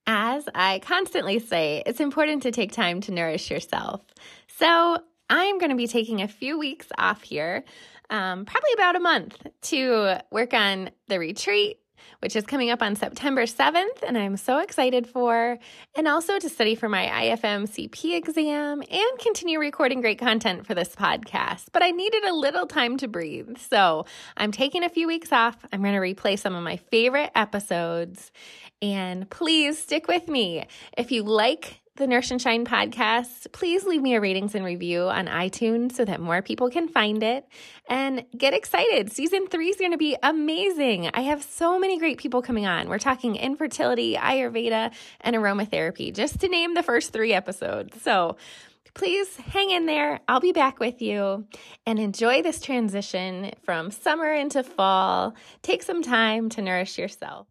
As I constantly say, it's important to take time to nourish yourself. So I'm going to be taking a few weeks off here, probably about a month, to work on the retreat, which is coming up on September 7th, and I'm so excited for, and also to study for my IFM CP exam and continue recording great content for this podcast. But I needed a little time to breathe, so I'm taking a few weeks off. I'm going to replay some of my favorite episodes, and please stick with me. If you like the Nourish and Shine podcast, please leave me a ratings and review on iTunes so that more people can find it. And get excited. Season 3 is going to be amazing. I have so many great people coming on. We're talking infertility, Ayurveda, and aromatherapy, just to name the first 3 episodes. So please hang in there. I'll be back with you and enjoy this transition from summer into fall. Take some time to nourish yourself.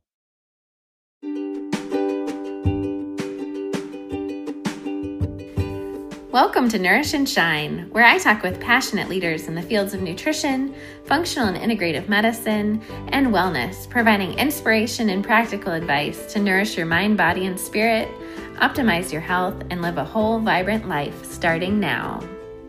Welcome to Nourish and Shine, where I talk with passionate leaders in the fields of nutrition, functional and integrative medicine, and wellness, providing inspiration and practical advice to nourish your mind, body, and spirit, optimize your health, and live a whole, vibrant life starting now.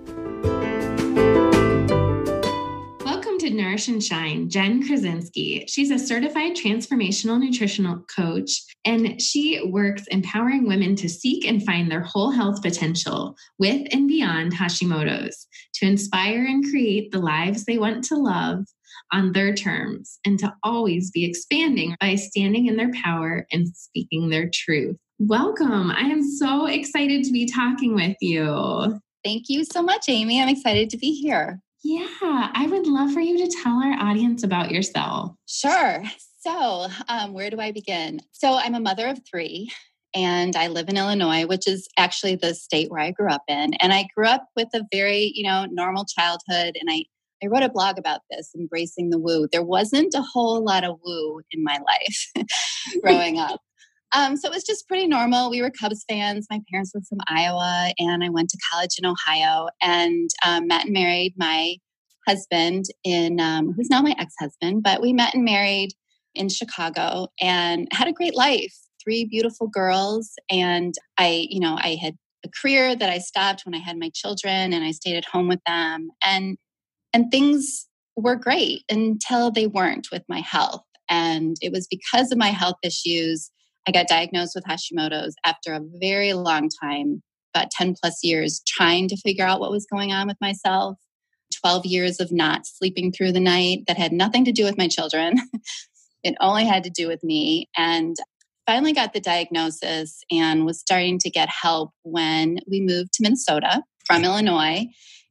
Nourish and Shine, Jen Krasinski. She's a certified transformational nutritional coach, and she works empowering women to seek and find their whole health potential with and beyond Hashimoto's, to inspire and create the lives they want to love on their terms, and to always be expanding by standing in their power and speaking their truth. Welcome. I am so excited to be talking with you. Thank you so much, Amy. I'm excited to be here. Yeah, I would love for you to tell our audience about yourself. Sure. So where do I begin? So I'm a mother of 3 and I live in Illinois, which is actually the state where I grew up in. And I grew up with a very, normal childhood. And I wrote a blog about this, embracing the woo. There wasn't a whole lot of woo in my life growing up. So it was just pretty normal. We were Cubs fans. My parents were from Iowa, and I went to college in Ohio and met and married my husband who's now my ex-husband, but we met and married in Chicago and had a great life. 3 beautiful girls. And I had a career that I stopped when I had my children, and I stayed at home with them, and things were great until they weren't with my health. And it was because of my health issues I got diagnosed with Hashimoto's after a very long time, about 10 plus years, trying to figure out what was going on with myself. 12 years of not sleeping through the night that had nothing to do with my children. It only had to do with me. And finally got the diagnosis and was starting to get help when we moved to Minnesota from Illinois.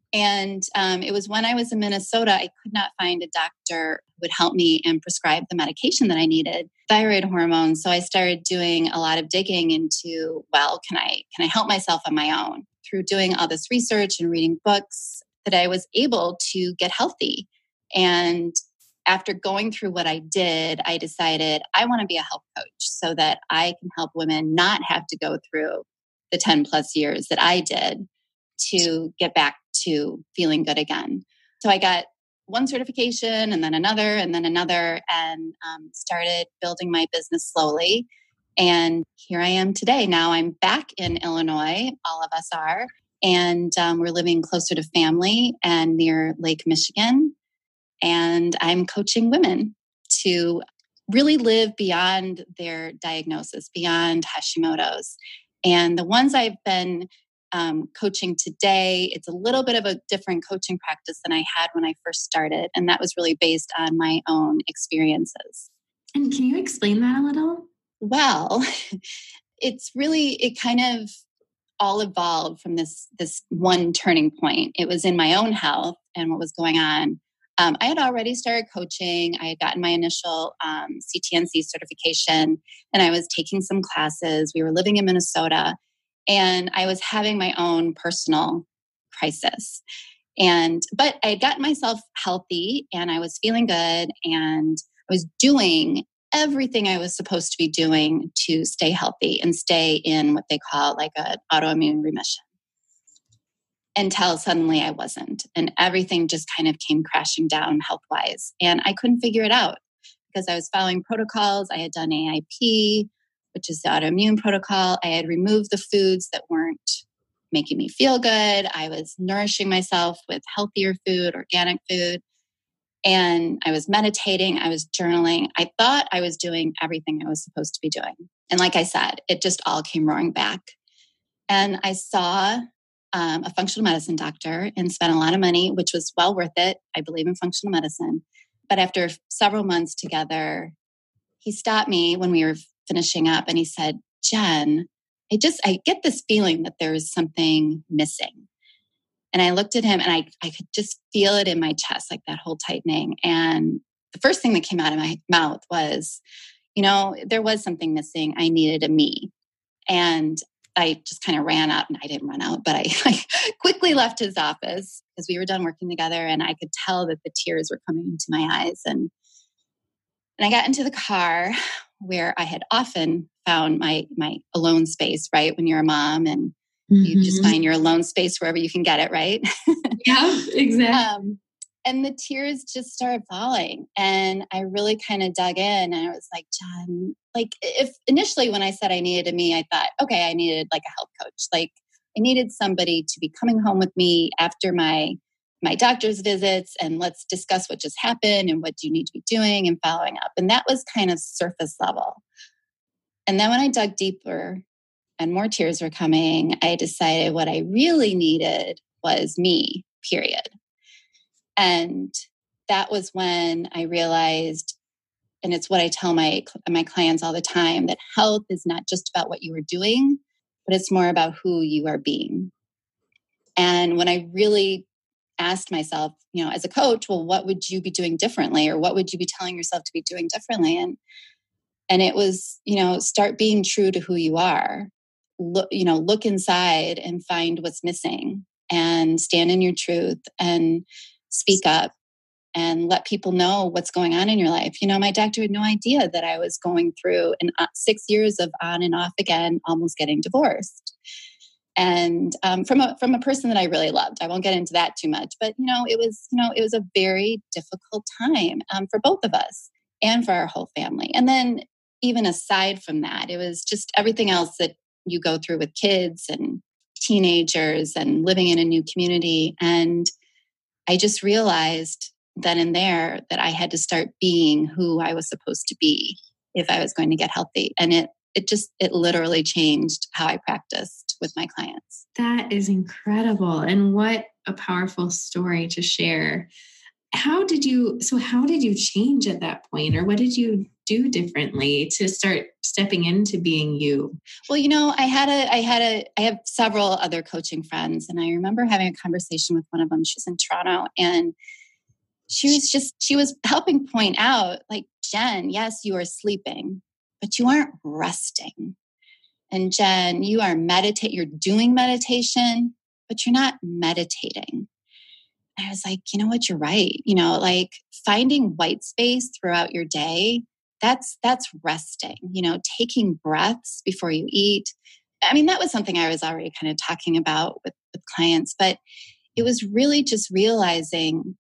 And it was when I was in Minnesota, I could not find a doctor who would help me and prescribe the medication that I needed, thyroid hormone. So I started doing a lot of digging into, can I help myself on my own? Through doing all this research and reading books, that I was able to get healthy. And after going through what I did, I decided I want to be a health coach so that I can help women not have to go through the 10 plus years that I did to get back to feeling good again. So I got one certification and then another and started building my business slowly. And here I am today. Now I'm back in Illinois. All of us are. And we're living closer to family and near Lake Michigan. And I'm coaching women to really live beyond their diagnosis, beyond Hashimoto's. And the ones I've been coaching today, it's a little bit of a different coaching practice than I had when I first started. And that was really based on my own experiences. And can you explain that a little? Well, it kind of all evolved from this one turning point. It was in my own health and what was going on. I had already started coaching. I had gotten my initial CTNC certification, and I was taking some classes. We were living in Minnesota, and I was having my own personal crisis. But I had gotten myself healthy, and I was feeling good, and I was doing everything I was supposed to be doing to stay healthy and stay in what they call like an autoimmune remission. Until suddenly I wasn't. And everything just kind of came crashing down health-wise. And I couldn't figure it out because I was following protocols. I had done AIP. which is the autoimmune protocol. I had removed the foods that weren't making me feel good. I was nourishing myself with healthier food, organic food. And I was meditating. I was journaling. I thought I was doing everything I was supposed to be doing. And like I said, it just all came roaring back. And I saw a functional medicine doctor and spent a lot of money, which was well worth it. I believe in functional medicine. But after several months together, he stopped me when we were finishing up and he said, Jen, I get this feeling that there's something missing. And I looked at him and I could just feel it in my chest, like that whole tightening. And the first thing that came out of my mouth was, there was something missing. I needed a me. And I just kind of ran out, and I didn't run out, but I quickly left his office because we were done working together, and I could tell that the tears were coming into my eyes. And I got into the car where I had often found my alone space, right? When you're a mom and you just find your alone space wherever you can get it, right? Yeah, exactly. And the tears just started falling. And I really kind of dug in, and I was like, Jen, like if initially when I said I needed a me, I thought, okay, I needed like a health coach. Like I needed somebody to be coming home with me after my doctor's visits, and let's discuss what just happened and what you need to be doing and following up. And that was kind of surface level. And then when I dug deeper and more tears were coming, I decided what I really needed was me, period. And that was when I realized, and it's what I tell my clients all the time, that health is not just about what you are doing, but it's more about who you are being. And when I really asked myself, as a coach, well, what would you be doing differently? Or what would you be telling yourself to be doing differently? And it was, start being true to who you are. Look inside and find what's missing, and stand in your truth and speak up and let people know what's going on in your life. My doctor had no idea that I was going through 6 years of on and off again, almost getting divorced. And from a person that I really loved. I won't get into that too much, but it was a very difficult time for both of us and for our whole family. And then even aside from that, it was just everything else that you go through with kids and teenagers and living in a new community. And I just realized then and there that I had to start being who I was supposed to be if I was going to get healthy. And it literally changed how I practiced with my clients. That is incredible. And what a powerful story to share. How did you change at that point, or what did you do differently to start stepping into being you? Well, I have several other coaching friends, and I remember having a conversation with one of them. She's in Toronto, and she was helping point out, like, Jen, yes, you are sleeping, but you aren't resting. And Jen, you're doing meditation, but you're not meditating. I was like, you know what, you're right. Like finding white space throughout your day, that's resting, taking breaths before you eat. I mean, that was something I was already kind of talking about with clients, but it was really just realizing,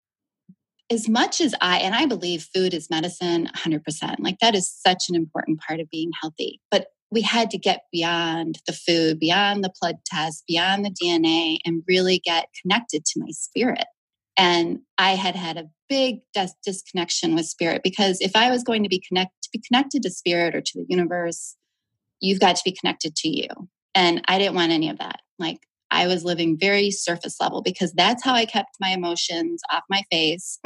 as much as I believe food is medicine 100%, like that is such an important part of being healthy, but we had to get beyond the food, beyond the blood test, beyond the DNA, and really get connected to my spirit. And I had a big disconnection with spirit, because if I was going to be connected to spirit or to the universe, you've got to be connected to you. And I didn't want any of that. Like I was living very surface level, because that's how I kept my emotions off my face.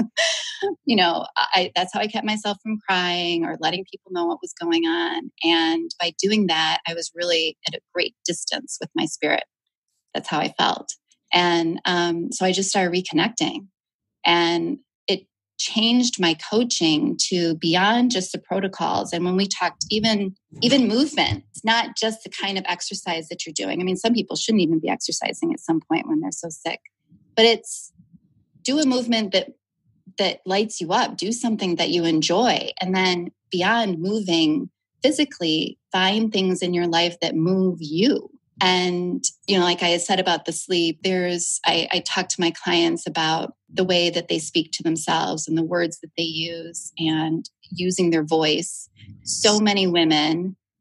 That's how I kept myself from crying or letting people know what was going on. And by doing that, I was really at a great distance with my spirit. That's how I felt. And so I just started reconnecting, and it changed my coaching to beyond just the protocols. And when we talked, even movement, it's not just the kind of exercise that you're doing. I mean, some people shouldn't even be exercising at some point when they're so sick, but it's do a movement that lights you up, do something that you enjoy. And then beyond moving physically, find things in your life that move you. And, like I said about the sleep, I talk to my clients about the way that they speak to themselves and the words that they use and using their voice. So many women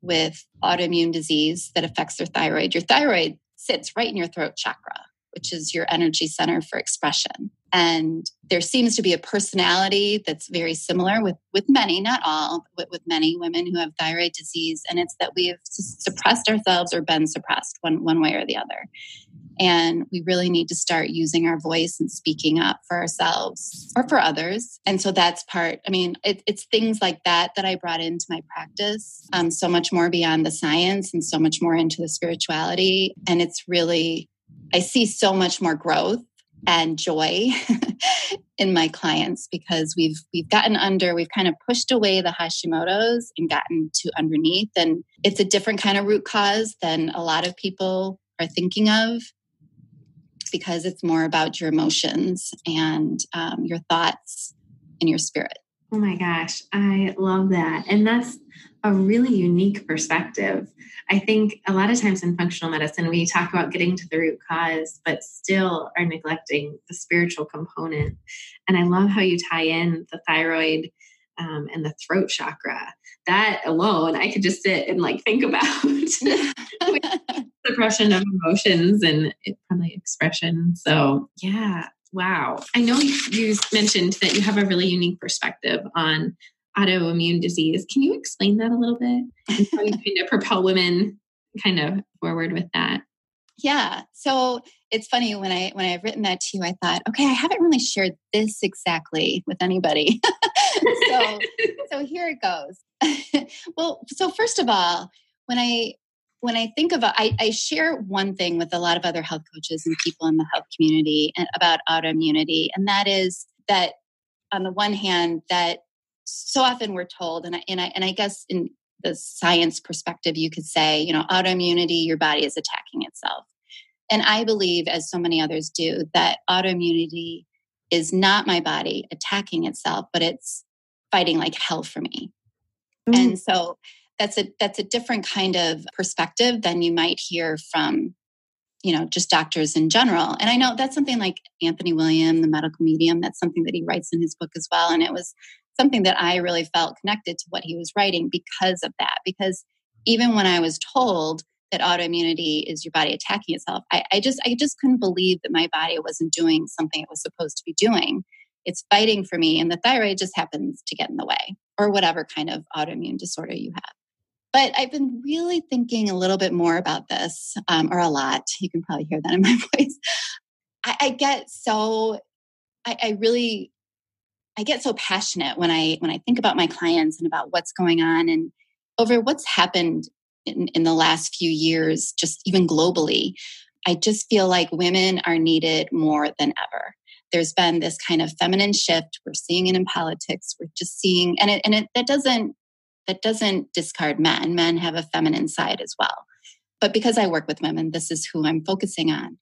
with autoimmune disease that affects their thyroid. Your thyroid sits right in your throat chakra, which is your energy center for expression. And there seems to be a personality that's very similar with many, not all, but with many women who have thyroid disease. And it's that we have suppressed ourselves or been suppressed one way or the other. And we really need to start using our voice and speaking up for ourselves or for others. And so that's part, it's things like that I brought into my practice, so much more beyond the science and so much more into the spirituality. And it's really, I see so much more growth and joy in my clients because we've kind of pushed away the Hashimoto's and gotten to underneath. And it's a different kind of root cause than a lot of people are thinking of, because it's more about your emotions and your thoughts and your spirit. Oh my gosh, I love that. And that's a really unique perspective. I think a lot of times in functional medicine, we talk about getting to the root cause, but still are neglecting the spiritual component. And I love how you tie in the thyroid and the throat chakra. That alone, I could just sit and think about suppression of emotions and probably expression. So yeah, wow. I know you mentioned that you have a really unique perspective on autoimmune disease. Can you explain that a little bit and how you kind of propel women kind of forward with that? Yeah. So it's funny when I've written that to you, I thought, okay, I haven't really shared this exactly with anybody. So here it goes. Well, so first of all, when I think about, I share one thing with a lot of other health coaches and people in the health community and about autoimmunity. And that is that on the one hand, that so often we're told, and I guess in the science perspective, you could say, autoimmunity, your body is attacking itself. And I believe, as so many others do, that autoimmunity is not my body attacking itself, but it's fighting like hell for me. Mm-hmm. And so that's a different kind of perspective than you might hear from, just doctors in general. And I know that's something like Anthony William, the medical medium, that's something that he writes in his book as well. And it was something that I really felt connected to what he was writing because of that. Because even when I was told that autoimmunity is your body attacking itself, I just couldn't believe that my body wasn't doing something it was supposed to be doing. It's fighting for me, and the thyroid just happens to get in the way, or whatever kind of autoimmune disorder you have. But I've been really thinking a little bit more about this, or a lot. You can probably hear that in my voice. I get so passionate when I think about my clients and about what's going on and over what's happened in the last few years, just even globally. I just feel like women are needed more than ever. There's been this kind of feminine shift. We're seeing it in politics. We're just seeing, that doesn't discard men. Men have a feminine side as well. But because I work with women, this is who I'm focusing on.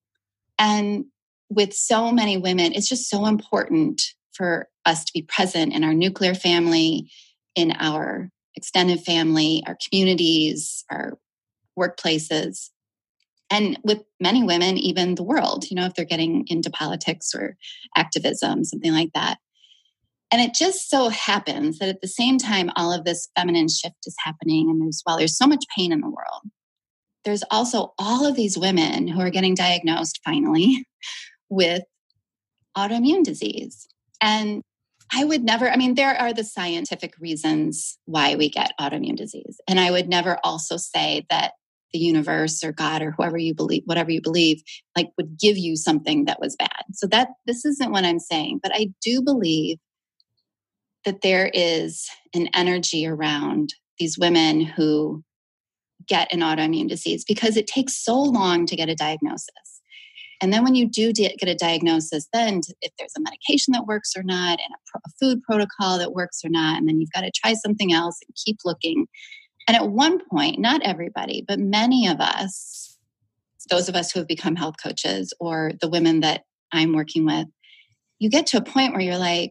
And with so many women, it's just so important for us to be present in our nuclear family, in our extended family, our communities, our workplaces, and with many women, even the world, if they're getting into politics or activism, something like that. And it just so happens that at the same time, all of this feminine shift is happening. And there's so much pain in the world. There's also all of these women who are getting diagnosed finally with autoimmune disease. And there are the scientific reasons why we get autoimmune disease. And I would never also say that the universe or God or whatever you believe, would give you something that was bad. So this isn't what I'm saying, but I do believe that there is an energy around these women who get an autoimmune disease because it takes so long to get a diagnosis. And then when you do get a diagnosis, then if there's a medication that works or not, and a food protocol that works or not, and then you've got to try something else and keep looking. And at one point, not everybody, but many of us, those of us who have become health coaches or the women that I'm working with, you get to a point where you're like,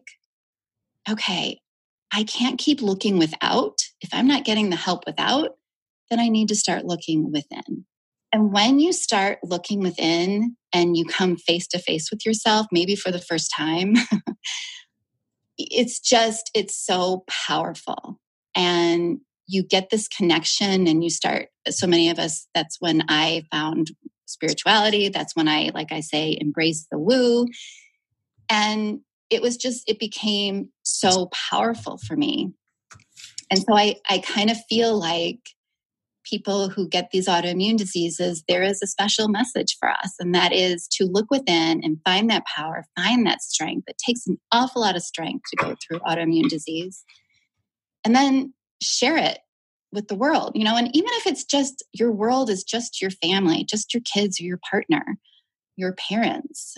okay, I can't keep looking without. If I'm not getting the help without, then I need to start looking within. And when you start looking within and you come face to face with yourself, maybe for the first time, it's so powerful. And you get this connection and you start, so many of us, that's when I found spirituality. That's when I, like I say, embraced the woo. And it became so powerful for me. And so I kind of feel like people who get these autoimmune diseases, there is a special message for us. And that is to look within and find that power, find that strength. It takes an awful lot of strength to go through autoimmune disease. And then share it with the world, and even if it's just your world is just your family, just your kids or your partner, your parents,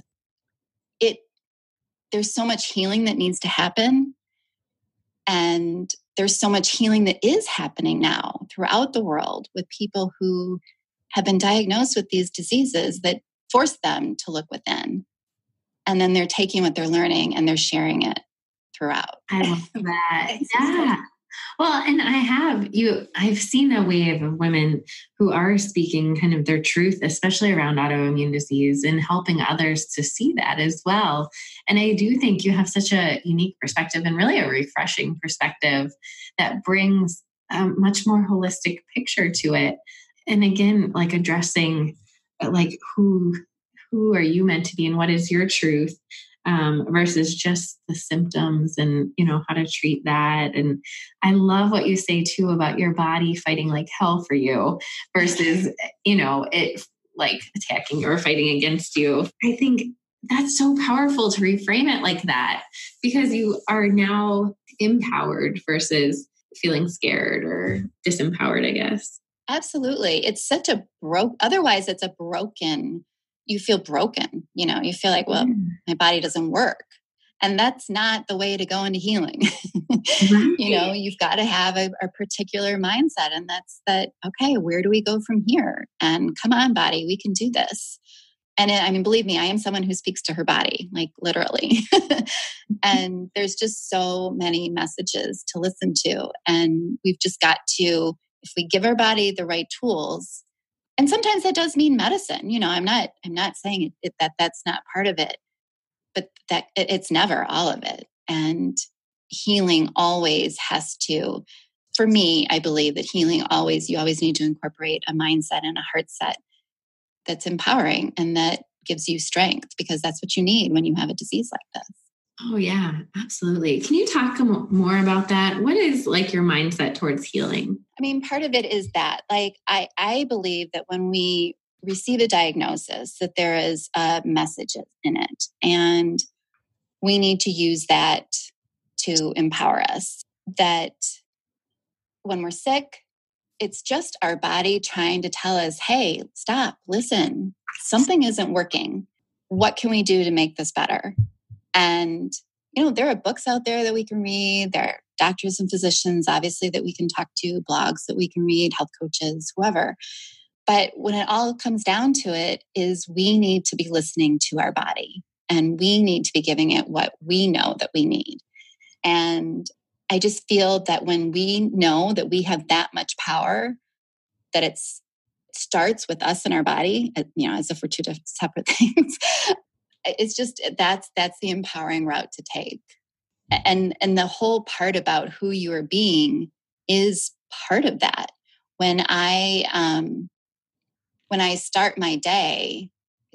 there's so much healing that needs to happen. And there's so much healing that is happening now throughout the world with people who have been diagnosed with these diseases that force them to look within. And then they're taking what they're learning and they're sharing it throughout. I love that. Yeah. Well, and I've seen a wave of women who are speaking kind of their truth, especially around autoimmune disease, and helping others to see that as well. And I do think you have such a unique perspective and really a refreshing perspective that brings a much more holistic picture to it. And again, like addressing like who are you meant to be and what is your truth? Versus just the symptoms and, how to treat that. And I love what you say too about your body fighting like hell for you versus, it like attacking or fighting against you. I think that's so powerful to reframe it like that because you are now empowered versus feeling scared or disempowered, I guess. Absolutely. It's such otherwise it's a broken, you feel broken, you feel like, well, my body doesn't work. And that's not the way to go into healing. Right. You've got to have a particular mindset. And that's that, okay, where do we go from here? And come on, body, we can do this. And believe me, I am someone who speaks to her body, like literally. And there's just so many messages to listen to. And we've just got to, if we give our body the right tools, and sometimes that does mean medicine. I'm not saying that that's not part of it, but that it's never all of it. And healing always has to, for me, I believe that you always need to incorporate a mindset and a heart set that's empowering and that gives you strength because that's what you need when you have a disease like this. Oh yeah, absolutely. Can you talk more about that? What is like your mindset towards healing? Part of it is that I believe that when we receive a diagnosis, that there is a message in it. And we need to use that to empower us. That when we're sick, it's just our body trying to tell us, hey, stop, listen, something isn't working. What can we do to make this better? And, there are books out there that we can read. There are doctors and physicians, obviously, that we can talk to, blogs that we can read, health coaches, whoever. But when it all comes down to it is we need to be listening to our body and we need to be giving it what we know that we need. And I just feel that when we know that we have that much power, that it starts with us and our body, as if we're two separate things. It's just, that's the empowering route to take. And the whole part about who you are being is part of that. When I start my day,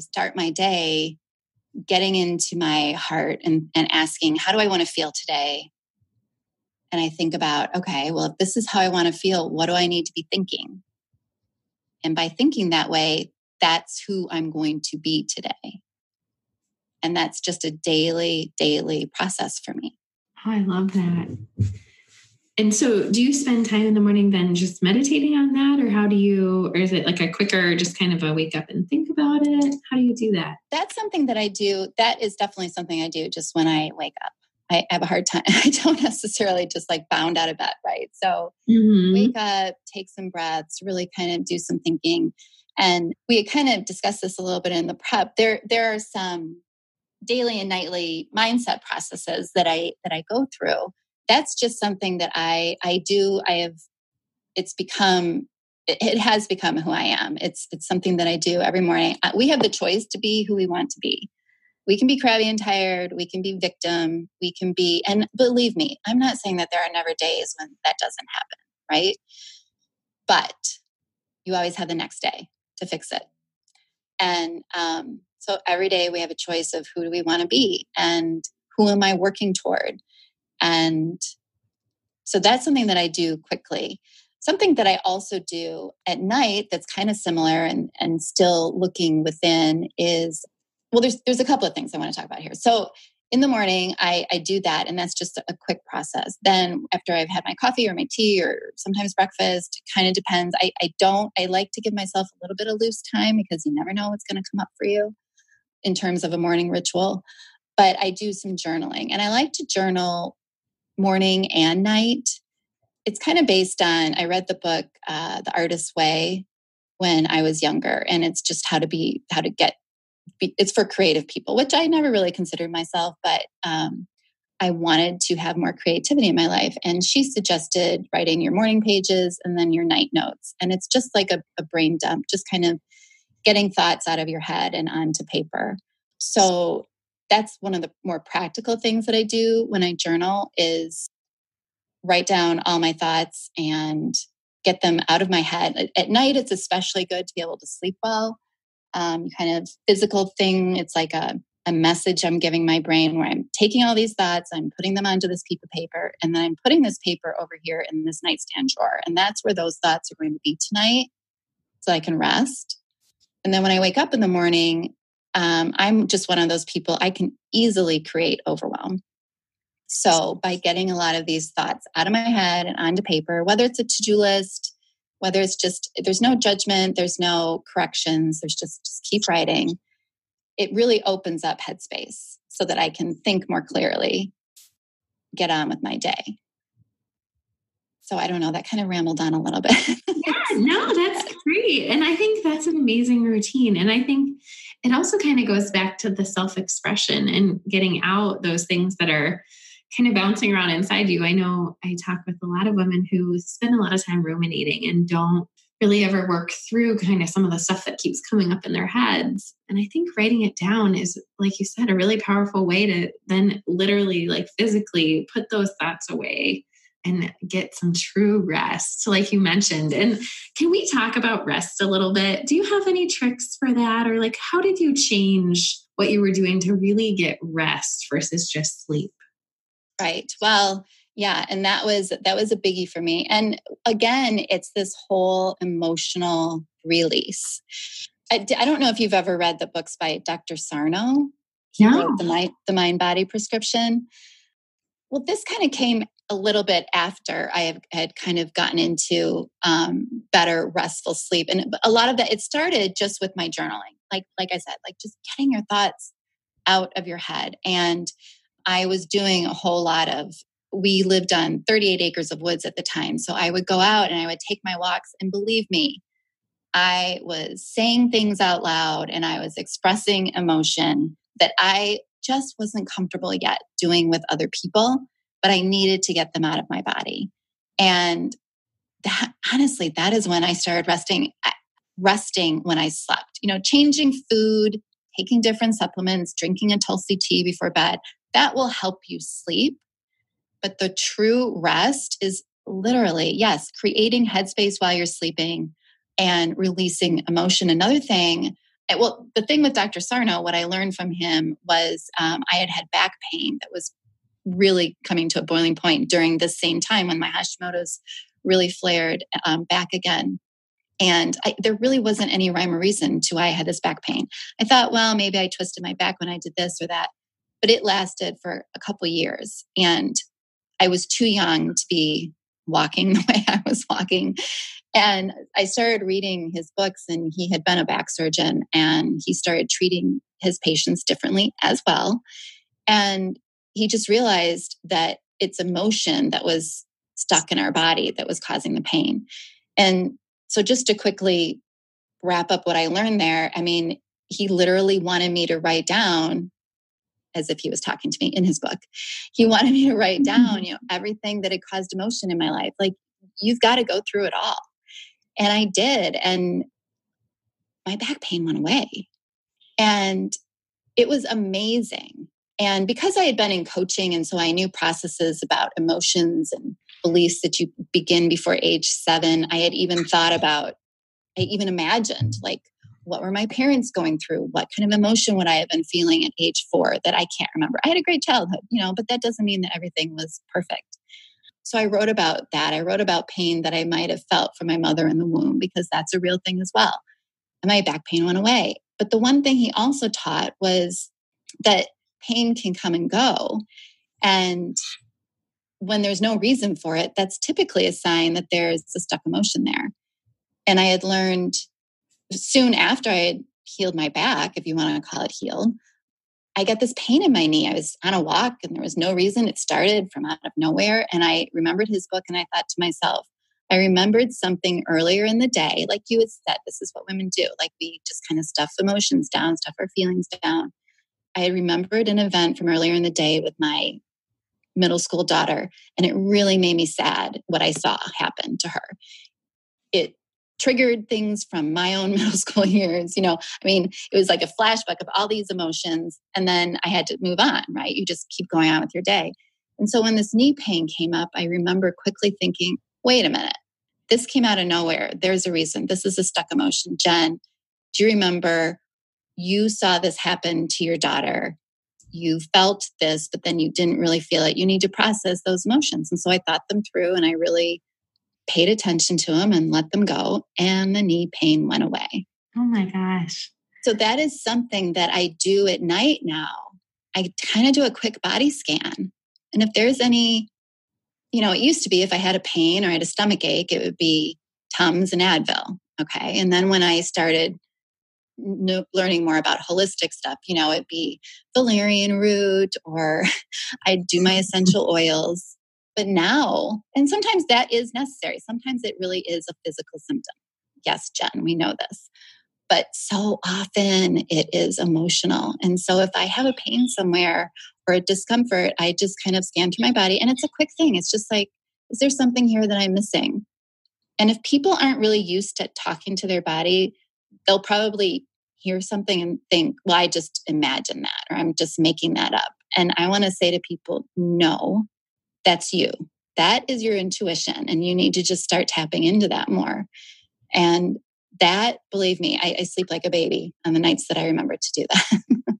getting into my heart and asking, how do I want to feel today? And I think about, okay, well, if this is how I want to feel, what do I need to be thinking? And by thinking that way, that's who I'm going to be today. And that's just a daily process for me. Oh, I love that. And so do you spend time in the morning then just meditating on that? Or is it like a quicker, just kind of a wake up and think about it? How do you do that? That's something that I do. That is definitely something I do just when I wake up. I have a hard time. I don't necessarily just like bound out of bed, right? So wake up, take some breaths, really kind of do some thinking. And we kind of discussed this a little bit in the prep. There are some daily and nightly mindset processes that I go through. That's just something that I do. It has become who I am. It's something that I do every morning. We have the choice to be who we want to be. We can be crabby and tired. We can be victim. We can be, and believe me, I'm not saying that there are never days when that doesn't happen, right? But you always have the next day to fix it. And so every day we have a choice of who do we want to be and who am I working toward? And so that's something that I do quickly. Something that I also do at night that's kind of similar and still looking within is, well, there's a couple of things I want to talk about here. So in the morning, I do that, and that's just a quick process. Then after I've had my coffee or my tea or sometimes breakfast, it kind of depends. I like to give myself a little bit of loose time because you never know what's going to come up for you in terms of a morning ritual. But I do some journaling, and I like to journal morning and night. It's kind of based on, I read the book, The Artist's Way when I was younger, and it's just it's for creative people, which I never really considered myself, but I wanted to have more creativity in my life. And she suggested writing your morning pages and then your night notes. And it's just like a brain dump, just kind of getting thoughts out of your head and onto paper. So that's one of the more practical things that I do when I journal is write down all my thoughts and get them out of my head. At night, it's especially good to be able to sleep well. Kind of physical thing. It's like a message I'm giving my brain where I'm taking all these thoughts, I'm putting them onto this piece of paper, and then I'm putting this paper over here in this nightstand drawer. And that's where those thoughts are going to be tonight so I can rest. And then when I wake up in the morning, I'm just one of those people, I can easily create overwhelm. So by getting a lot of these thoughts out of my head and onto paper, whether it's a to-do list, whether it's just, there's no judgment, there's no corrections, there's just keep writing. It really opens up headspace so that I can think more clearly, get on with my day. So I don't know, that kind of rambled on a little bit. Yeah, no, that's great. And I think that's an amazing routine. And I think it also kind of goes back to the self-expression and getting out those things that are kind of bouncing around inside you. I know I talk with a lot of women who spend a lot of time ruminating and don't really ever work through kind of some of the stuff that keeps coming up in their heads. And I think writing it down is, like you said, a really powerful way to then literally, like physically put those thoughts away and get some true rest, like you mentioned. And can we talk about rest a little bit? Do you have any tricks for that? Or like, how did you change what you were doing to really get rest versus just sleep? Right. Well, yeah. And that was a biggie for me. And again, it's this whole emotional release. I don't know if you've ever read the books by Dr. Sarno. He wrote the Mind Body Prescription. Well, this kind of came a little bit after I had kind of gotten into better restful sleep. And a lot of that, it started just with my journaling. Like I said, like just getting your thoughts out of your head. And I was doing a whole lot of, we lived on 38 acres of woods at the time. So I would go out and I would take my walks. And believe me, I was saying things out loud and I was expressing emotion that I just wasn't comfortable yet doing with other people, but I needed to get them out of my body. And that, honestly, that is when I started resting when I slept, changing food, taking different supplements, drinking a Tulsi tea before bed. That will help you sleep. But the true rest is literally, yes, creating headspace while you're sleeping and releasing emotion. Another thing, well, the thing with Dr. Sarno, what I learned from him was I had back pain that was really coming to a boiling point during the same time when my Hashimoto's really flared back again. And there really wasn't any rhyme or reason to why I had this back pain. I thought, well, maybe I twisted my back when I did this or that. But it lasted for a couple of years. And I was too young to be walking the way I was walking. And I started reading his books, and he had been a back surgeon, and he started treating his patients differently as well. And he just realized that it's emotion that was stuck in our body that was causing the pain. And so just to quickly wrap up what I learned there, I mean, he literally wanted me to write down, as if he was talking to me in his book. He wanted me to write down, everything that had caused emotion in my life. Like, you've got to go through it all. And I did. And my back pain went away. And it was amazing. And because I had been in coaching, and so I knew processes about emotions and beliefs that you begin before age 7. I even imagined like, what were my parents going through? What kind of emotion would I have been feeling at age 4 that I can't remember? I had a great childhood, but that doesn't mean that everything was perfect. So I wrote about that. I wrote about pain that I might have felt from my mother in the womb, because that's a real thing as well. And my back pain went away. But the one thing he also taught was that pain can come and go. And when there's no reason for it, that's typically a sign that there's a stuck emotion there. And I had learned soon after I had healed my back, if you want to call it healed, I got this pain in my knee. I was on a walk and there was no reason. It started from out of nowhere. And I remembered his book and I thought to myself, I remembered something earlier in the day. Like you had said, this is what women do. Like we just kind of stuff emotions down, stuff our feelings down. I remembered an event from earlier in the day with my middle school daughter. And it really made me sad what I saw happen to her. It triggered things from my own middle school years. It was like a flashback of all these emotions. And then I had to move on, right? You just keep going on with your day. And so when this knee pain came up, I remember quickly thinking, wait a minute, this came out of nowhere. There's a reason. This is a stuck emotion. Jen, do you remember you saw this happen to your daughter? You felt this, but then you didn't really feel it. You need to process those emotions. And so I thought them through and I really paid attention to them and let them go. And the knee pain went away. Oh my gosh. So that is something that I do at night now. I kind of do a quick body scan. And if there's any, it used to be if I had a pain or I had a stomach ache, it would be Tums and Advil. Okay. And then when I started learning more about holistic stuff, it'd be valerian root, or I'd do my essential oils. But now, and sometimes that is necessary. Sometimes it really is a physical symptom. Yes, Jen, we know this. But so often it is emotional. And so if I have a pain somewhere or a discomfort, I just kind of scan through my body. And it's a quick thing. It's just like, is there something here that I'm missing? And if people aren't really used to talking to their body, they'll probably hear something and think, well, I just imagine that, or I'm just making that up. And I want to say to people, no, that's you. That is your intuition. And you need to just start tapping into that more. And that, believe me, I sleep like a baby on the nights that I remember to do that.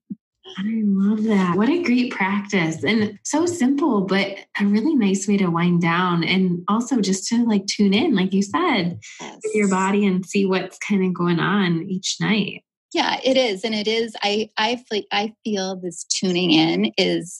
I love that. What a great practice. And so simple, but a really nice way to wind down. And also just to like tune in, like you said, with your body and see what's kind of going on each night. Yeah, it is. And it is, I feel this tuning in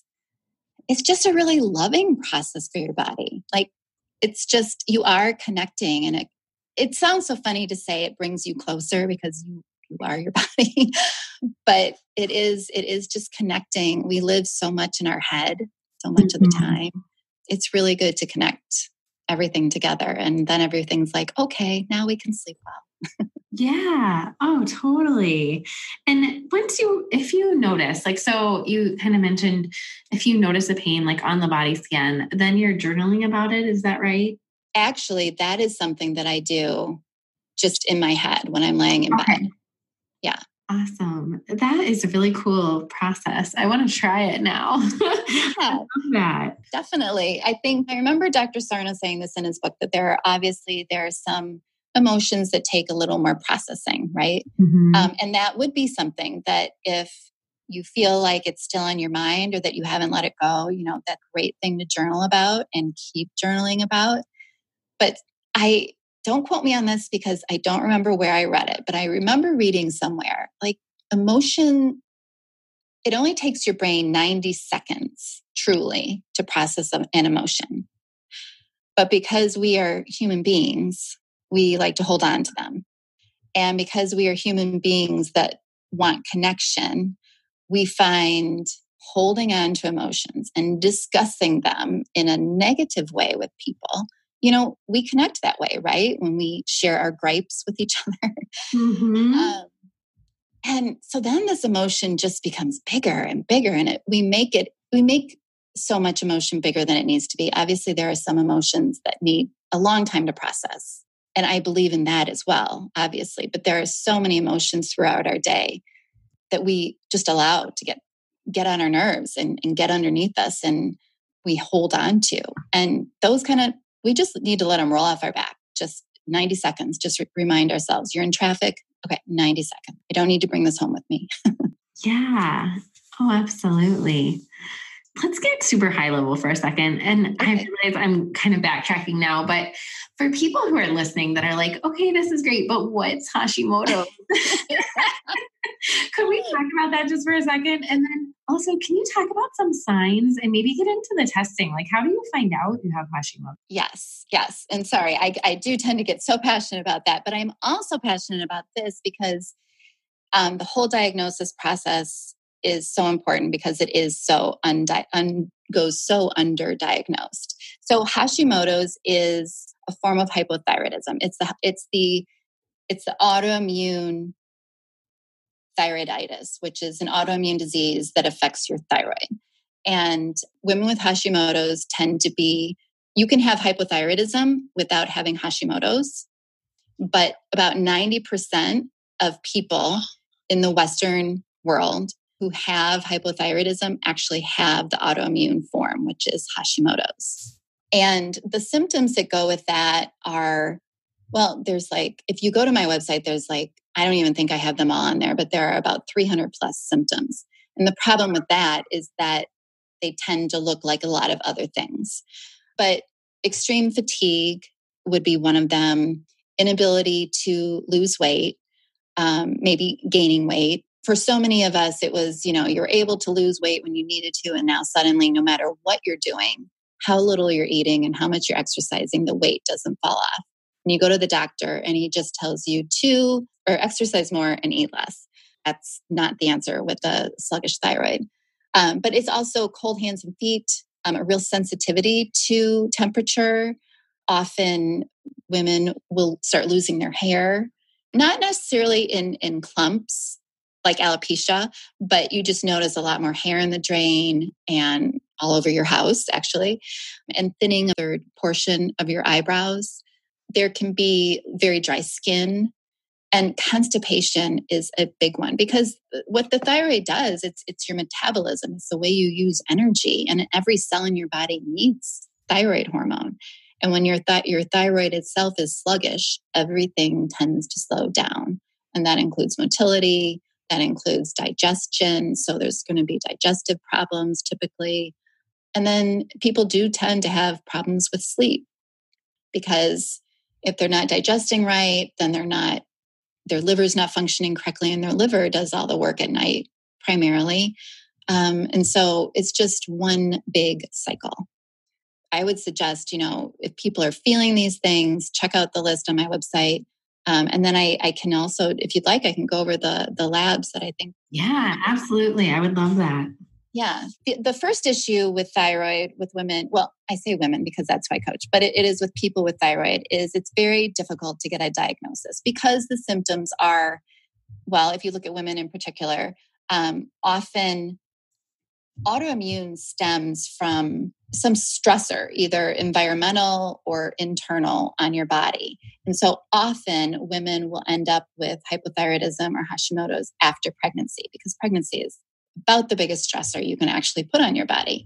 it's just a really loving process for your body. Like it's just, you are connecting, and it sounds so funny to say it brings you closer because you are your body, but it is just connecting. We live so much in our head, so much of the time. It's really good to connect everything together. And then everything's like, okay, now we can sleep well. Yeah. Oh, totally. And if you notice, like, so you kind of mentioned, if you notice a pain, like on the body scan, then you're journaling about it. Is that right? Actually, that is something that I do just in my head when I'm laying in bed. Yeah. Awesome. That is a really cool process. I want to try it now. Yeah, I love that. Definitely. I remember Dr. Sarno saying this in his book, that there are some emotions that take a little more processing, right? Mm-hmm. And that would be something that if you feel like it's still on your mind or that you haven't let it go, that great thing to journal about and keep journaling about. But don't quote me on this because I don't remember where I read it, but I remember reading somewhere like emotion, it only takes your brain 90 seconds truly to process an emotion. But because we are human beings, we like to hold on to them. And because we are human beings that want connection, we find holding on to emotions and discussing them in a negative way with people. We connect that way, right? When we share our gripes with each other. Mm-hmm. And so then this emotion just becomes bigger and bigger. And we make so much emotion bigger than it needs to be. Obviously, there are some emotions that need a long time to process. And I believe in that as well, obviously. But there are so many emotions throughout our day that we just allow to get on our nerves and get underneath us, and we hold on to. And those kind of we just need to let them roll off our back. Just 90 seconds. Just remind ourselves, you're in traffic. Okay, 90 seconds. I don't need to bring this home with me. Yeah. Oh, absolutely. Let's get super high level for a second. And okay. I realize I'm kind of backtracking now, but for people who are listening that are like, okay, this is great, but what's Hashimoto's? Could we talk about that just for a second? And then also, can you talk about some signs and maybe get into the testing? Like, how do you find out you have Hashimoto? Yes. And sorry, I do tend to get so passionate about that, but I'm also passionate about this because the whole diagnosis process is so important because it is so goes so underdiagnosed. So Hashimoto's is a form of hypothyroidism. It's the autoimmune thyroiditis, which is an autoimmune disease that affects your thyroid. And women with Hashimoto's tend to be, you can have hypothyroidism without having Hashimoto's, but about 90% of people in the Western world who have hypothyroidism actually have the autoimmune form, which is Hashimoto's. And the symptoms that go with that are, well, there's like, if you go to my website, there's like, I don't even think I have them all on there, but there are about 300 plus symptoms. And the problem with that is that they tend to look like a lot of other things. But extreme fatigue would be one of them, inability to lose weight, maybe gaining weight. For so many of us, it was, you're able to lose weight when you needed to. And now suddenly, no matter what you're doing, how little you're eating and how much you're exercising, the weight doesn't fall off. And you go to the doctor and he just tells you to exercise more and eat less. That's not the answer with a sluggish thyroid. But it's also cold hands and feet, a real sensitivity to temperature. Often women will start losing their hair, not necessarily in clumps like alopecia, but you just notice a lot more hair in the drain and all over your house, actually, and thinning of the third portion of your eyebrows. There can be very dry skin, and constipation is a big one because what the thyroid does, it's your metabolism. It's the way you use energy, and every cell in your body needs thyroid hormone. And when your thyroid itself is sluggish, everything tends to slow down. And that includes motility, that includes digestion. So there's going to be digestive problems typically. And then people do tend to have problems with sleep because if they're not digesting right, then their liver's not functioning correctly, and their liver does all the work at night primarily. And so it's just one big cycle. I would suggest, if people are feeling these things, check out the list on my website. And then I can also, if you'd like, I can go over the labs that I think. Yeah, absolutely. I would love that. Yeah. The first issue with thyroid with women, well, I say women because that's who I coach, but it is with people with thyroid, is it's very difficult to get a diagnosis because the symptoms are, well, if you look at women in particular, often autoimmune stems from some stressor, either environmental or internal on your body. And so often women will end up with hypothyroidism or Hashimoto's after pregnancy because pregnancy is about the biggest stressor you can actually put on your body.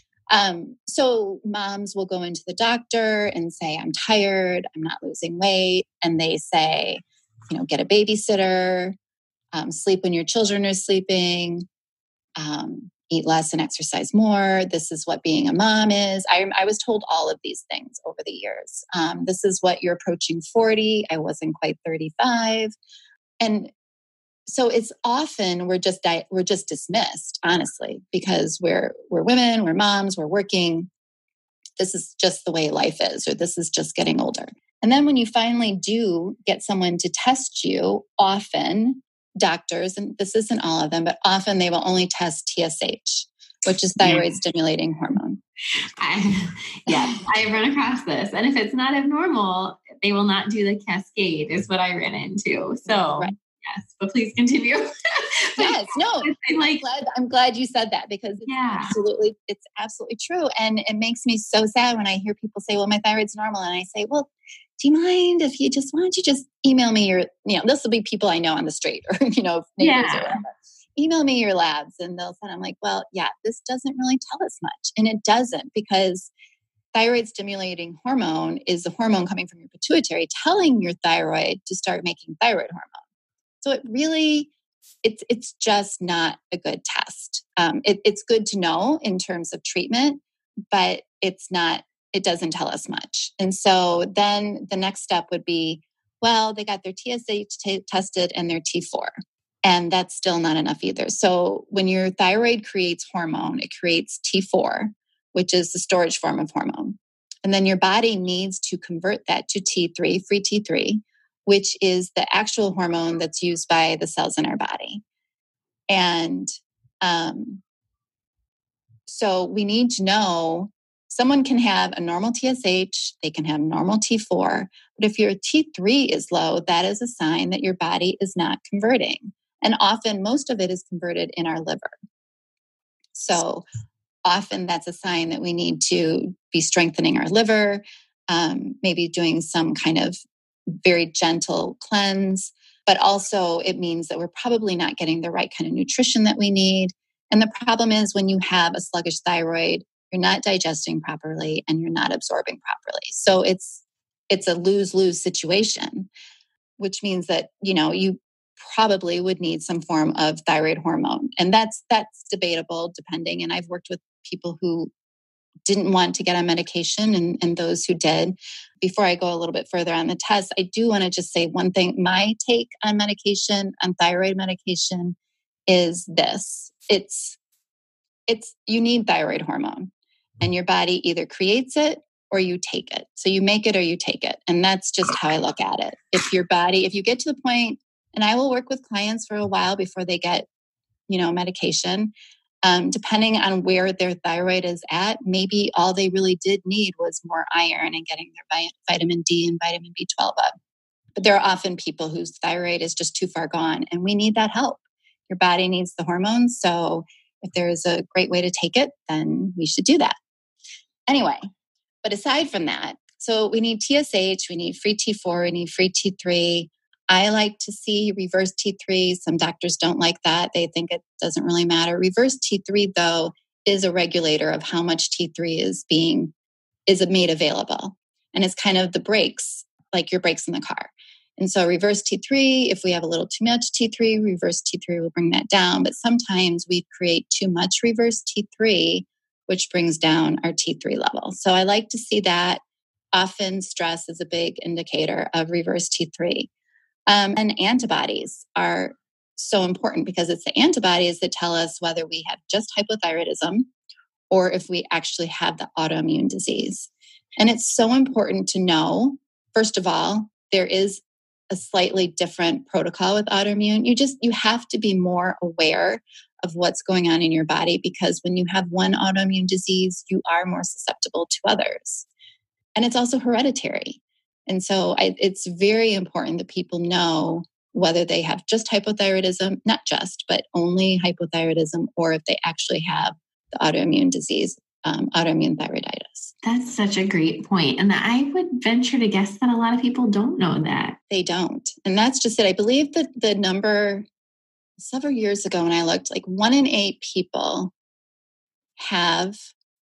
So moms will go into the doctor and say, I'm tired, I'm not losing weight. And they say, get a babysitter, sleep when your children are sleeping, eat less and exercise more. This is what being a mom is. I was told all of these things over the years. This is what you're approaching 40. I wasn't quite 35. And so it's often we're just dismissed, honestly, because we're women, we're moms, we're working. This is just the way life is, or this is just getting older. And then when you finally do get someone to test you, often doctors, and this isn't all of them, but often they will only test TSH, which is thyroid stimulating hormone. I run across this. And if it's not abnormal, they will not do the cascade is what I ran into. So right. Yes, but please continue. Yes, no, I'm glad you said that because it's absolutely true. And it makes me so sad when I hear people say, well, my thyroid's normal. And I say, well, do you mind if why don't you just email me your, this will be people I know on the street or, neighbors or whatever. Email me your labs and they'll say, I'm like, well, yeah, this doesn't really tell us much. And it doesn't because thyroid stimulating hormone is the hormone coming from your pituitary telling your thyroid to start making thyroid hormone. So it really, it's just not a good test. It's good to know in terms of treatment, but it doesn't tell us much. And so then the next step would be, well, they got their TSH tested and their T4. And that's still not enough either. So when your thyroid creates hormone, it creates T4, which is the storage form of hormone. And then your body needs to convert that to T3, free T3, which is the actual hormone that's used by the cells in our body. And so we need to know, someone can have a normal TSH, they can have normal T4, but if your T3 is low, that is a sign that your body is not converting. And often, most of it is converted in our liver. So often that's a sign that we need to be strengthening our liver, maybe doing some kind of very gentle cleanse, but also it means that we're probably not getting the right kind of nutrition that we need. And the problem is when you have a sluggish thyroid, you're not digesting properly and you're not absorbing properly. So it's a lose-lose situation, which means that, you probably would need some form of thyroid hormone. And that's debatable depending. And I've worked with people who didn't want to get on medication and those who did. Before I go a little bit further on the test, I do want to just say one thing. My take on medication, on thyroid medication, is this. It's you need thyroid hormone and your body either creates it or you take it. So you make it or you take it. And that's just how I look at it. If you get to the point, and I will work with clients for a while before they get, medication, depending on where their thyroid is at, maybe all they really did need was more iron and getting their vitamin D and vitamin B12 up. But there are often people whose thyroid is just too far gone, and we need that help. Your body needs the hormones. So if there is a great way to take it, then we should do that. Anyway, but aside from that, so we need TSH, we need free T4, we need free T3. I like to see reverse T3. Some doctors don't like that. They think it doesn't really matter. Reverse T3, though, is a regulator of how much T3 is made available. And it's kind of the brakes, like your brakes in the car. And so reverse T3, if we have a little too much T3, reverse T3 will bring that down. But sometimes we create too much reverse T3, which brings down our T3 level. So I like to see that. Often stress is a big indicator of reverse T3. And antibodies are so important because it's the antibodies that tell us whether we have just hypothyroidism or if we actually have the autoimmune disease. And it's so important to know, first of all, there is a slightly different protocol with autoimmune. You have to be more aware of what's going on in your body because when you have one autoimmune disease, you are more susceptible to others. And it's also hereditary. And so it's very important that people know whether they have just hypothyroidism, not just, but only hypothyroidism, or if they actually have the autoimmune disease, autoimmune thyroiditis. That's such a great point. And I would venture to guess that a lot of people don't know that. They don't. And that's just it. I believe that the number several years ago when I looked, like 1 in 8 people have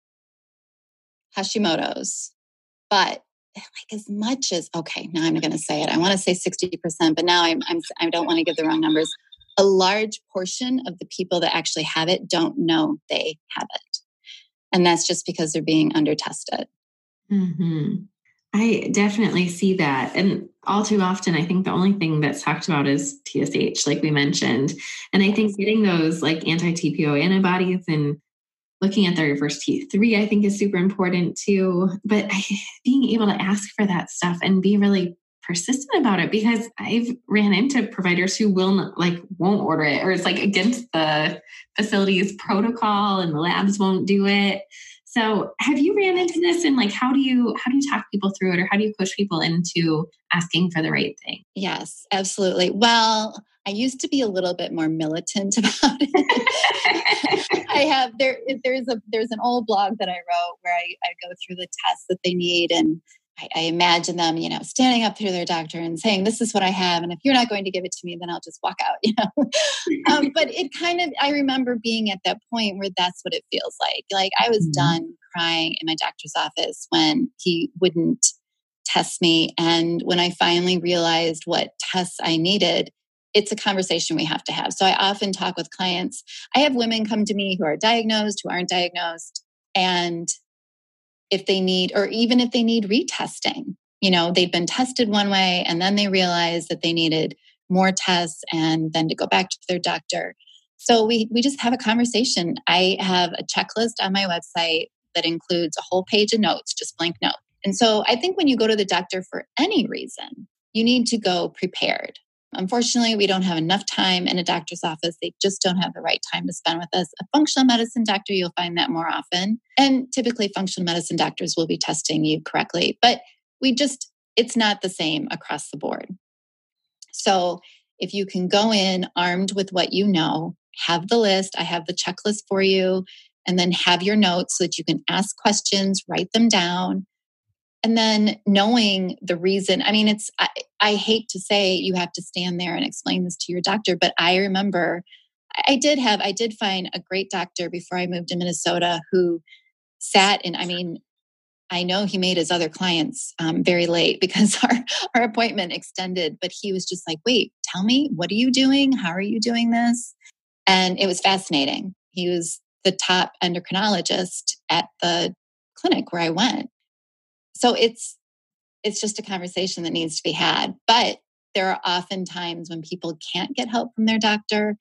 Hashimoto's, but like as much as, okay, now I'm going to say it. I want to say 60%, but now I don't want to give the wrong numbers. A large portion of the people that actually have it don't know they have it. And that's just because they're being under-tested. Mm-hmm. I definitely see that. And all too often, I think the only thing that's talked about is TSH, like we mentioned. And I think getting those like anti-TPO antibodies and looking at the reverse T3, I think is super important too. But being able to ask for that stuff and be really persistent about it, because I've ran into providers who won't order it, or it's like against the facility's protocol and the labs won't do it. So have you ran into this, and like how do you talk people through it, or how do you push people into asking for the right thing? Yes, absolutely. Well, I used to be a little bit more militant about it. There's an old blog that I wrote where I go through the tests that they need, and I imagine them, standing up to their doctor and saying, this is what I have. And if you're not going to give it to me, then I'll just walk out, but it kind of, I remember being at that point where that's what it feels like. Like I was done crying in my doctor's office when he wouldn't test me. And when I finally realized what tests I needed, it's a conversation we have to have. So I often talk with clients. I have women come to me who are diagnosed, who aren't diagnosed. And if they need, or even if they need retesting, they've been tested one way and then they realized that they needed more tests and then to go back to their doctor. So we just have a conversation. I have a checklist on my website that includes a whole page of notes, just blank note. And so I think when you go to the doctor for any reason, you need to go prepared. Unfortunately, we don't have enough time in a doctor's office. They just don't have the right time to spend with us. A functional medicine doctor, you'll find that more often. And typically functional medicine doctors will be testing you correctly, but it's not the same across the board. So if you can go in armed with what you know, have the list, I have the checklist for you, and then have your notes so that you can ask questions, write them down. And then knowing the reason, I hate to say you have to stand there and explain this to your doctor, but I remember I did find a great doctor before I moved to Minnesota who sat and I know he made his other clients very late because our appointment extended, but he was just like, wait, tell me, what are you doing? How are you doing this? And it was fascinating. He was the top endocrinologist at the clinic where I went. So it's just a conversation that needs to be had. But there are often times when people can't get help from their doctor.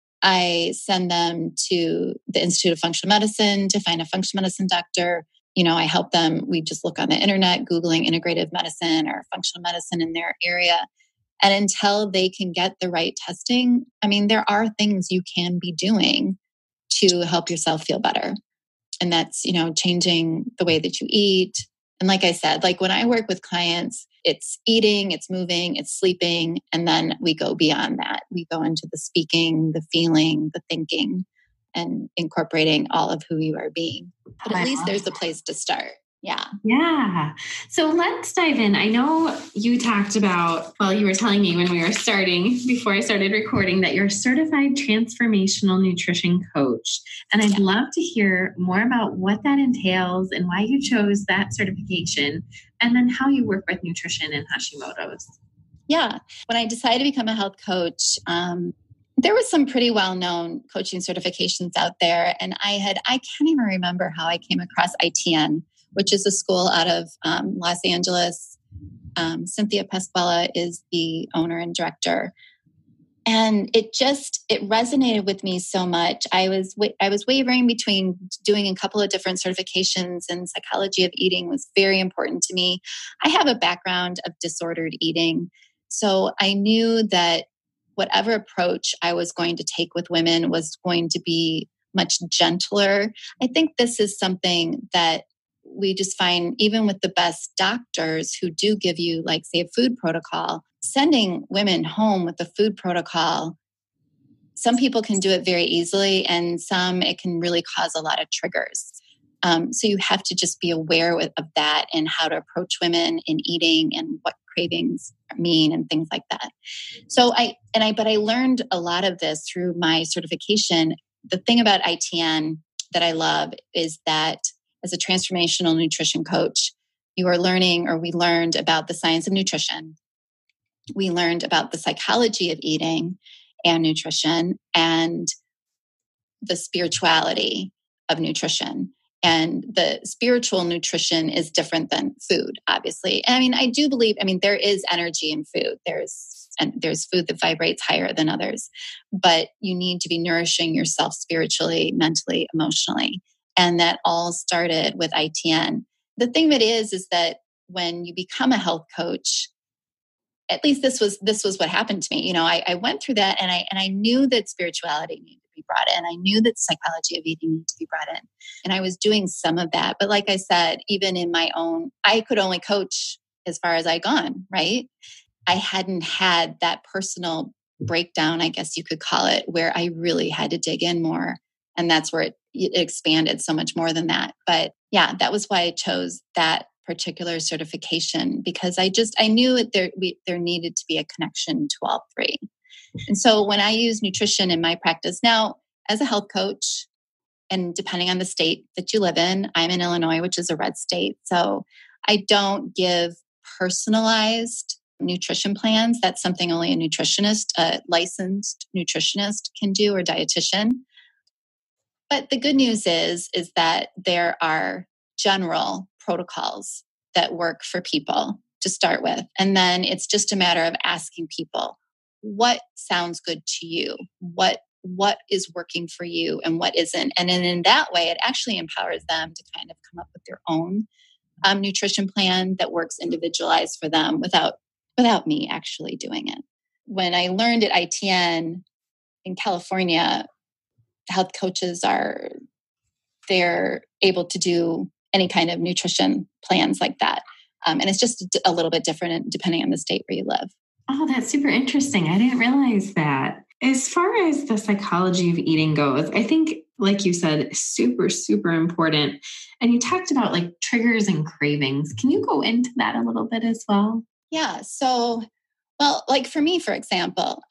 I send them to the Institute of Functional Medicine to find a functional medicine doctor. I help them. We just look on the internet, Googling integrative medicine or functional medicine in their area. And until they can get the right testing, there are things you can be doing to help yourself feel better. And that's, changing the way that you eat. And like I said, like when I work with clients, it's eating, it's moving, it's sleeping. And then we go beyond that. We go into the speaking, the feeling, the thinking, and incorporating all of who you are being. But at least there's a place to start. Yeah. Yeah. So let's dive in. I know you talked about, you were telling me when we were starting, before I started recording, that you're a certified transformational nutrition coach. And I'd love to hear more about what that entails and why you chose that certification, and then how you work with nutrition and Hashimoto's. Yeah. When I decided to become a health coach, there was some pretty well-known coaching certifications out there. And I can't even remember how I came across ITN, which is a school out of Los Angeles. Cynthia Pasquella is the owner and director. And it resonated with me so much. I was wavering between doing a couple of different certifications, and psychology of eating was very important to me. I have a background of disordered eating. So I knew that whatever approach I was going to take with women was going to be much gentler. I think this is something that we just find even with the best doctors who do give you, like, say, a food protocol, sending women home with a food protocol, some people can do it very easily, and some it can really cause a lot of triggers. So you have to just be aware of that and how to approach women in eating and what cravings mean and things like that. So I learned a lot of this through my certification. The thing about ITN that I love is that as a transformational nutrition coach, we learned about the science of nutrition. We learned about the psychology of eating and nutrition and the spirituality of nutrition. And the spiritual nutrition is different than food, obviously. I do believe, there is energy in food. There's food that vibrates higher than others, but you need to be nourishing yourself spiritually, mentally, emotionally. And that all started with ITN. The thing that is that when you become a health coach, at least this was what happened to me. I went through that, and I knew that spirituality needed to be brought in. I knew that psychology of eating needed to be brought in. And I was doing some of that. But like I said, even in my own, I could only coach as far as I'd gone, right? I hadn't had that personal breakdown, I guess you could call it, where I really had to dig in more. And that's where it expanded so much more than that. But yeah, that was why I chose that particular certification because I knew there needed to be a connection to all three. And so when I use nutrition in my practice now as a health coach, and depending on the state that you live in, I'm in Illinois, which is a red state. So I don't give personalized nutrition plans. That's something only a nutritionist, a licensed nutritionist can do, or dietitian. But the good news is that there are general protocols that work for people to start with. And then it's just a matter of asking people, what sounds good to you? What is working for you and what isn't? And then in that way, it actually empowers them to kind of come up with their own nutrition plan that works individualized for them without me actually doing it. When I learned at ITN in California, health coaches they're able to do any kind of nutrition plans like that. And it's just a little bit different depending on the state where you live. Oh, that's super interesting. I didn't realize that. As far as the psychology of eating goes, I think, like you said, super, super important. And you talked about like triggers and cravings. Can you go into that a little bit as well? Yeah. So, well, like for me, for example,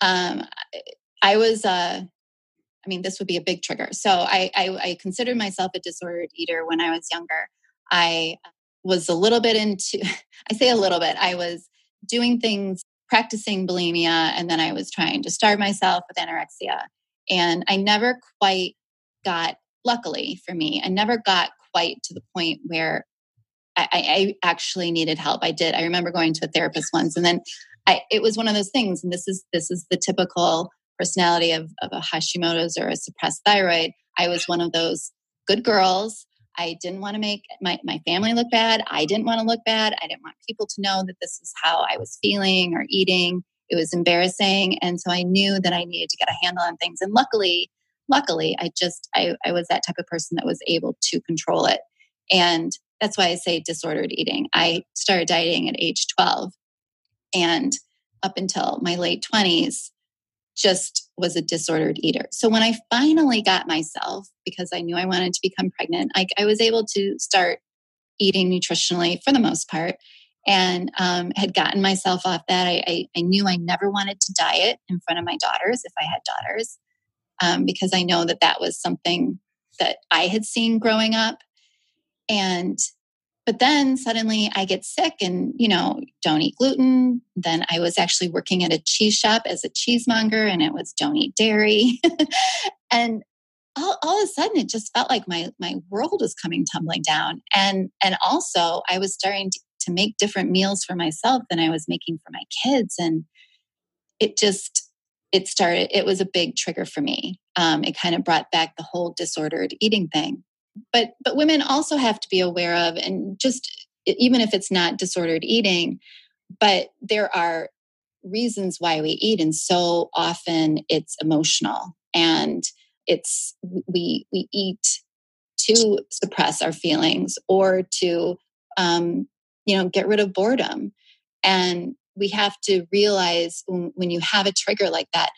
I was, this would be a big trigger. So I considered myself a disordered eater when I was younger. I was a little bit I say a little bit, I was doing things, practicing bulimia, and then I was trying to starve myself with anorexia. And I never quite luckily for me, I never got quite to the point where I actually needed help. I remember going to a therapist once, and then it was one of those things, and this is the typical personality of a Hashimoto's or a suppressed thyroid. I was one of those good girls. I didn't want to make my family look bad. I didn't want to look bad. I didn't want people to know that this is how I was feeling or eating. It was embarrassing. And so I knew that I needed to get a handle on things. And luckily, I was that type of person that was able to control it. And that's why I say disordered eating. I started dieting at age 12, and up until my late 20s, just was a disordered eater. So when I finally got myself, because I knew I wanted to become pregnant, I was able to start eating nutritionally for the most part, and had gotten myself off that. I knew I never wanted to diet in front of my daughters if I had daughters, because I know that was something that I had seen growing up. But then suddenly I get sick and, don't eat gluten. Then I was actually working at a cheese shop as a cheesemonger, and it was don't eat dairy. And all of a sudden it just felt like my world was coming tumbling down. And also I was starting to make different meals for myself than I was making for my kids. And it was a big trigger for me. It kind of brought back the whole disordered eating thing. But women also have to be aware of, and just even if it's not disordered eating, but there are reasons why we eat, and so often it's emotional, and we eat to suppress our feelings or to get rid of boredom. And we have to realize when you have a trigger like that,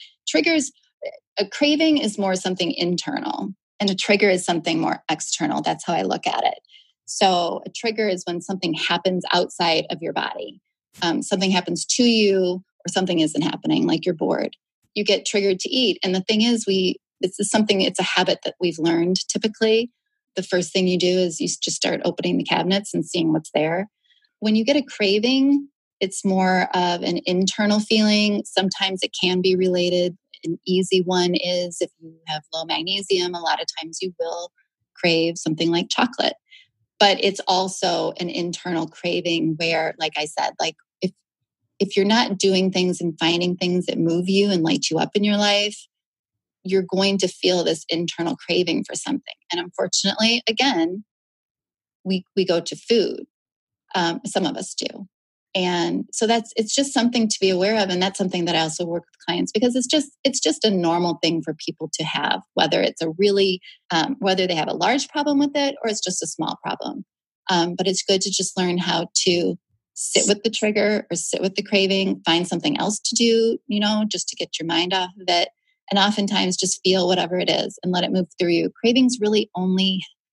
a craving is more something internal. And a trigger is something more external. That's how I look at it. So a trigger is when something happens outside of your body. Something happens to you, or something isn't happening, like you're bored. You get triggered to eat. And the thing is, it's a habit that we've learned typically. The first thing you do is you just start opening the cabinets and seeing what's there. When you get a craving, it's more of an internal feeling. Sometimes it can be related. An easy one is if you have low magnesium, a lot of times you will crave something like chocolate. But it's also an internal craving where, like I said, like if you're not doing things and finding things that move you and light you up in your life, you're going to feel this internal craving for something. And unfortunately, again, we go to food. Some of us do. And so it's just something to be aware of. And that's something that I also work with clients, because it's just a normal thing for people to have, whether it's whether they have a large problem with it or it's just a small problem. But it's good to just learn how to sit with the trigger or sit with the craving, find something else to do, just to get your mind off of it. And oftentimes just feel whatever it is and let it move through you. Cravings really only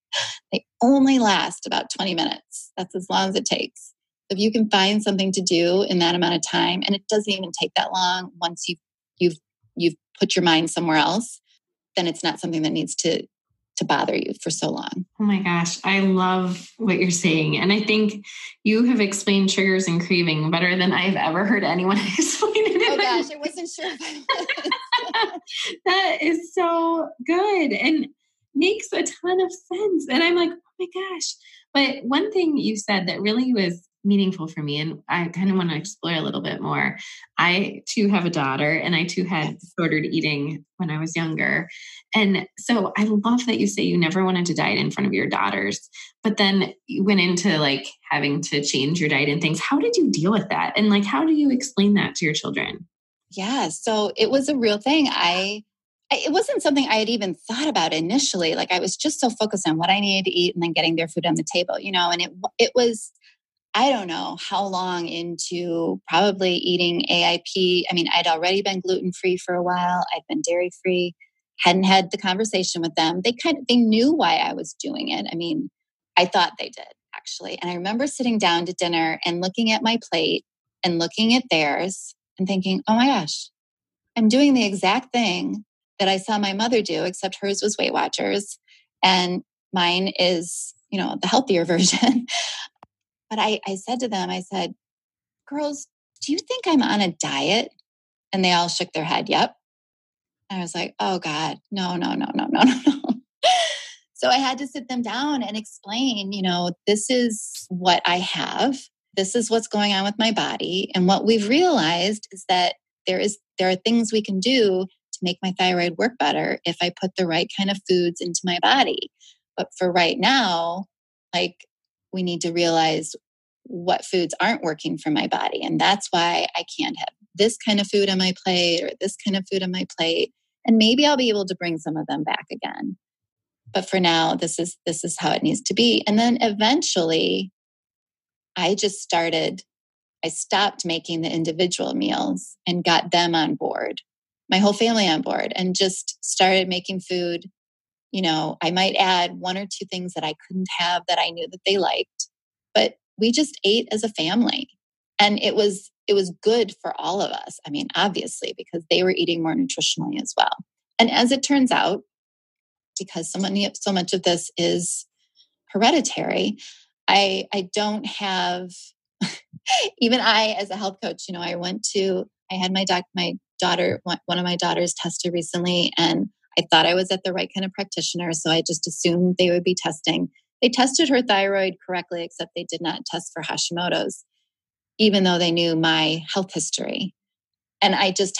They only last about 20 minutes. That's as long as it takes. If you can find something to do in that amount of time, and it doesn't even take that long once you've put your mind somewhere else, then it's not something that needs to bother you for so long. Oh my gosh, I love what you're saying. And I think you have explained triggers and craving better than I've ever heard anyone explain it. Oh gosh, I wasn't sure if I was. That is so good and makes a ton of sense. And I'm like, oh my gosh. But one thing you said that really was meaningful for me, and I kind of want to explore a little bit more. I too have a daughter, and I too had disordered eating when I was younger. And so I love that you say you never wanted to diet in front of your daughters, but then you went into like having to change your diet and things. How did you deal with that? And like, how do you explain that to your children? Yeah, so it was a real thing. It wasn't something I had even thought about initially. Like I was just so focused on what I needed to eat and then getting their food on the table, and it was, I don't know how long into probably eating AIP. I mean, I'd already been gluten-free for a while. I'd been dairy-free, hadn't had the conversation with them. They knew why I was doing it. I mean, I thought they did actually. And I remember sitting down to dinner and looking at my plate and looking at theirs and thinking, oh my gosh, I'm doing the exact thing that I saw my mother do, except hers was Weight Watchers and mine is, the healthier version. But I said to them, I said, girls, do you think I'm on a diet? And they all shook their head. Yep. And I was like, oh God, no. So I had to sit them down and explain, this is what I have. This is what's going on with my body. And what we've realized is that there are things we can do to make my thyroid work better if I put the right kind of foods into my body. But for right now, we need to realize what foods aren't working for my body. And that's why I can't have this kind of food on my plate or this kind of food on my plate. And maybe I'll be able to bring some of them back again. But for now, this is how it needs to be. And then eventually I stopped making the individual meals and got them on board, my whole family on board, and just started making food. I might add one or two things that I couldn't have that I knew that they liked, but we just ate as a family. And it was good for all of us. I mean, obviously, because they were eating more nutritionally as well. And as it turns out, because so much of this is hereditary, I don't have, even I, as a health coach, I had my daughter, one of my daughters tested recently, and I thought I was at the right kind of practitioner. So I just assumed they would be testing. They tested her thyroid correctly, except they did not test for Hashimoto's, even though they knew my health history. And I just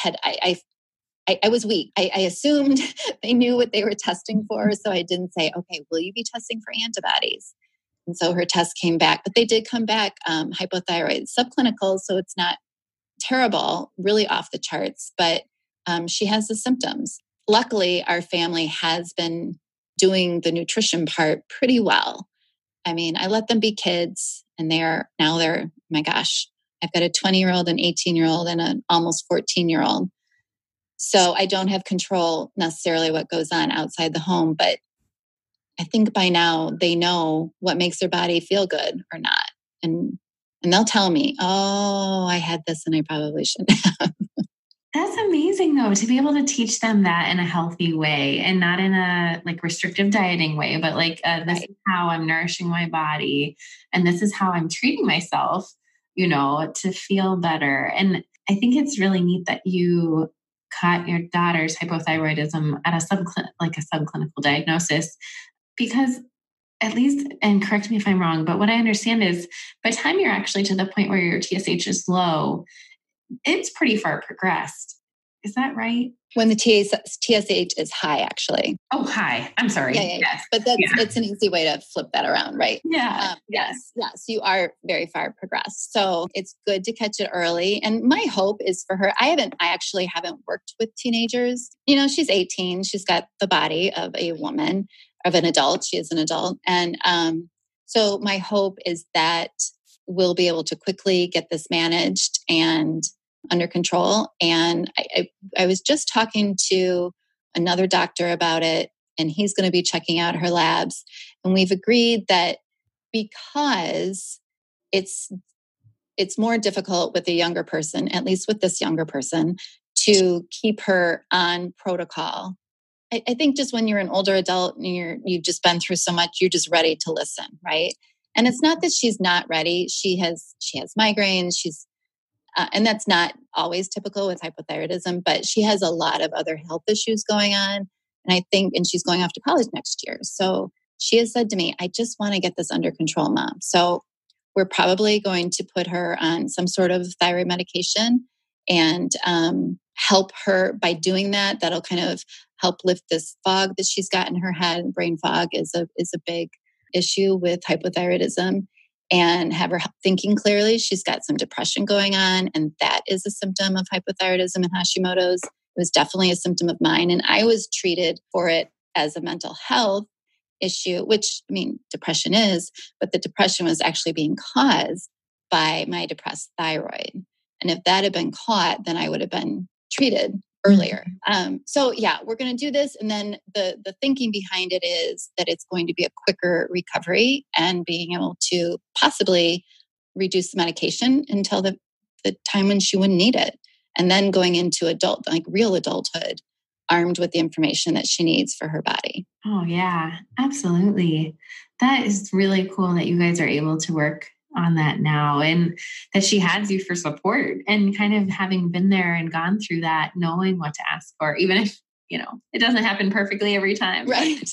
I was weak. I assumed they knew what they were testing for. So I didn't say, okay, will you be testing for antibodies? And so her test came back, but they did come back hypothyroid subclinical. So it's not terrible, really off the charts, but she has the symptoms. Luckily, our family has been doing the nutrition part pretty well. I mean, I let them be kids, and they're, oh my gosh, I've got a 20-year-old, an 18-year-old, and an almost 14-year-old. So I don't have control necessarily what goes on outside the home, but I think by now they know what makes their body feel good or not. And they'll tell me, oh, I had this and I probably shouldn't have. That's amazing though, to be able to teach them that in a healthy way and not in a restrictive dieting way, but this is how I'm nourishing my body and this is how I'm treating myself, to feel better. And I think it's really neat that you caught your daughter's hypothyroidism at a subclinical diagnosis, because at least, and correct me if I'm wrong, but what I understand is by the time you're actually to the point where your TSH is low, it's pretty far progressed. Is that right? When the TSH is high, actually. Oh, high. I'm sorry. Yeah. Yes. But it's an easy way to flip that around, right? Yeah. Yes. You are very far progressed. So it's good to catch it early. And my hope is for her, I actually haven't worked with teenagers. She's 18. She's got the body of a woman, of an adult. She is an adult. And so my hope is that we'll be able to quickly get this managed and under control. And I was just talking to another doctor about it, and he's going to be checking out her labs. And we've agreed that because it's more difficult with a younger person, at least with this younger person, to keep her on protocol. I think just when you're an older adult and you've just been through so much, you're just ready to listen, right? And it's not that she's not ready. She has migraines. And that's not always typical with hypothyroidism, but she has a lot of other health issues going on. And she's going off to college next year. So she has said to me, I just want to get this under control, Mom. So we're probably going to put her on some sort of thyroid medication and help her by doing that. That'll kind of help lift this fog that she's got in her head. Brain fog is a big issue with hypothyroidism, and have her thinking clearly. She's got some depression going on, and that is a symptom of hypothyroidism and Hashimoto's. It was definitely a symptom of mine, and I was treated for it as a mental health issue, which, I mean, depression is, but the depression was actually being caused by my depressed thyroid. And if that had been caught, then I would have been treated earlier. So yeah, we're going to do this. And then the thinking behind it is that it's going to be a quicker recovery and being able to possibly reduce the medication until the time when she wouldn't need it. And then going into real adulthood, armed with the information that she needs for her body. Oh yeah, absolutely. That is really cool that you guys are able to work on that now, and that she has you for support, and kind of having been there and gone through that, knowing what to ask for, even if, it doesn't happen perfectly every time. Right.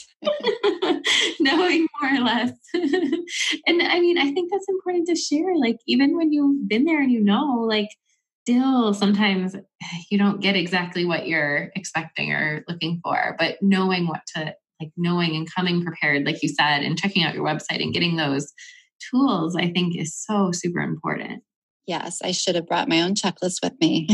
Knowing more or less. And I mean, I think that's important to share. Like, even when you've been there and still sometimes you don't get exactly what you're expecting or looking for, but knowing knowing and coming prepared, like you said, and checking out your website and getting those tools, I think is so super important. Yes, I should have brought my own checklist with me.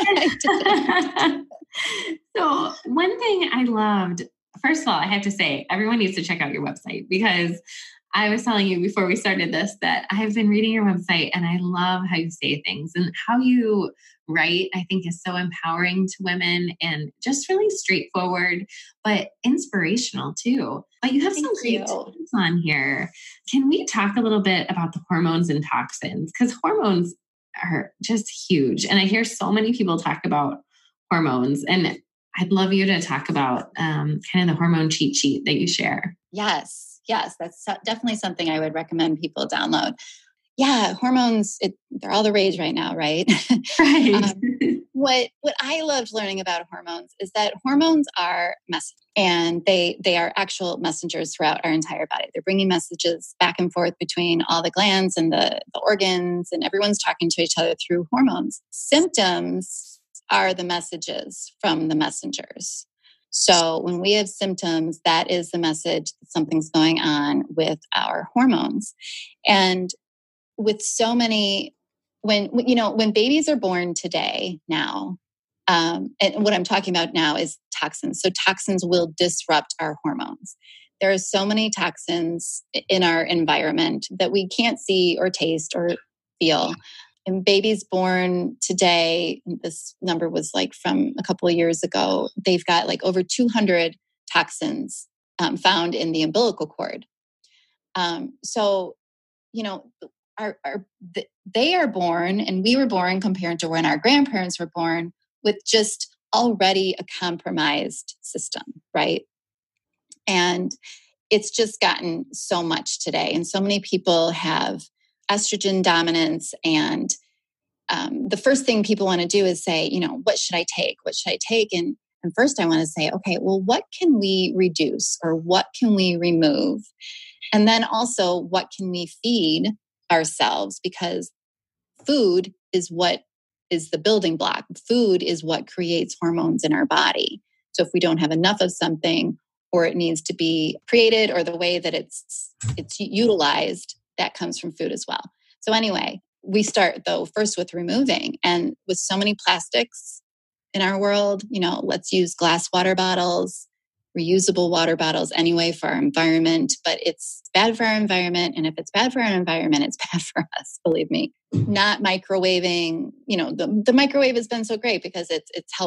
So one thing I loved, first of all, I have to say, everyone needs to check out your website, because I was telling you before we started this that I've been reading your website and I love how you say things, and how you write, I think, is so empowering to women and just really straightforward, but inspirational too. But you have some great tips on here. Can we talk a little bit about the hormones and toxins? Because hormones are just huge. And I hear so many people talk about hormones, and I'd love you to talk about kind of the hormone cheat sheet that you share. Yes, that's definitely something I would recommend people download. Yeah, hormones, they're all the rage right now, right? Right. What I loved learning about hormones is that hormones are messengers, and they are actual messengers throughout our entire body. They're bringing messages back and forth between all the glands and the organs, and everyone's talking to each other through hormones. Symptoms are the messages from the messengers. So when we have symptoms, that is the message that something's going on with our hormones. And with so many, when babies are born today now, and what I'm talking about now is toxins. So toxins will disrupt our hormones. There are so many toxins in our environment that we can't see or taste or feel. And babies born today, this number was from a couple of years ago, they've got over 200 toxins found in the umbilical cord. They are born, and we were born compared to when our grandparents were born, with just already a compromised system, right? And it's just gotten so much today. And so many people have estrogen dominance. And the first thing people want to do is say, what should I take? What should I take? And first I want to say, okay, well, what can we reduce, or what can we remove? And then also, what can we feed ourselves? Because food is what is the building block. Food is what creates hormones in our body. So if we don't have enough of something, or it needs to be created, or the way that it's utilized, that comes from food as well. So anyway, we start though first with removing. And with so many plastics in our world, let's use glass water bottles, reusable water bottles anyway for our environment, but it's bad for our environment. And if it's bad for our environment, it's bad for us, believe me. Not microwaving, the microwave has been so great because it's helped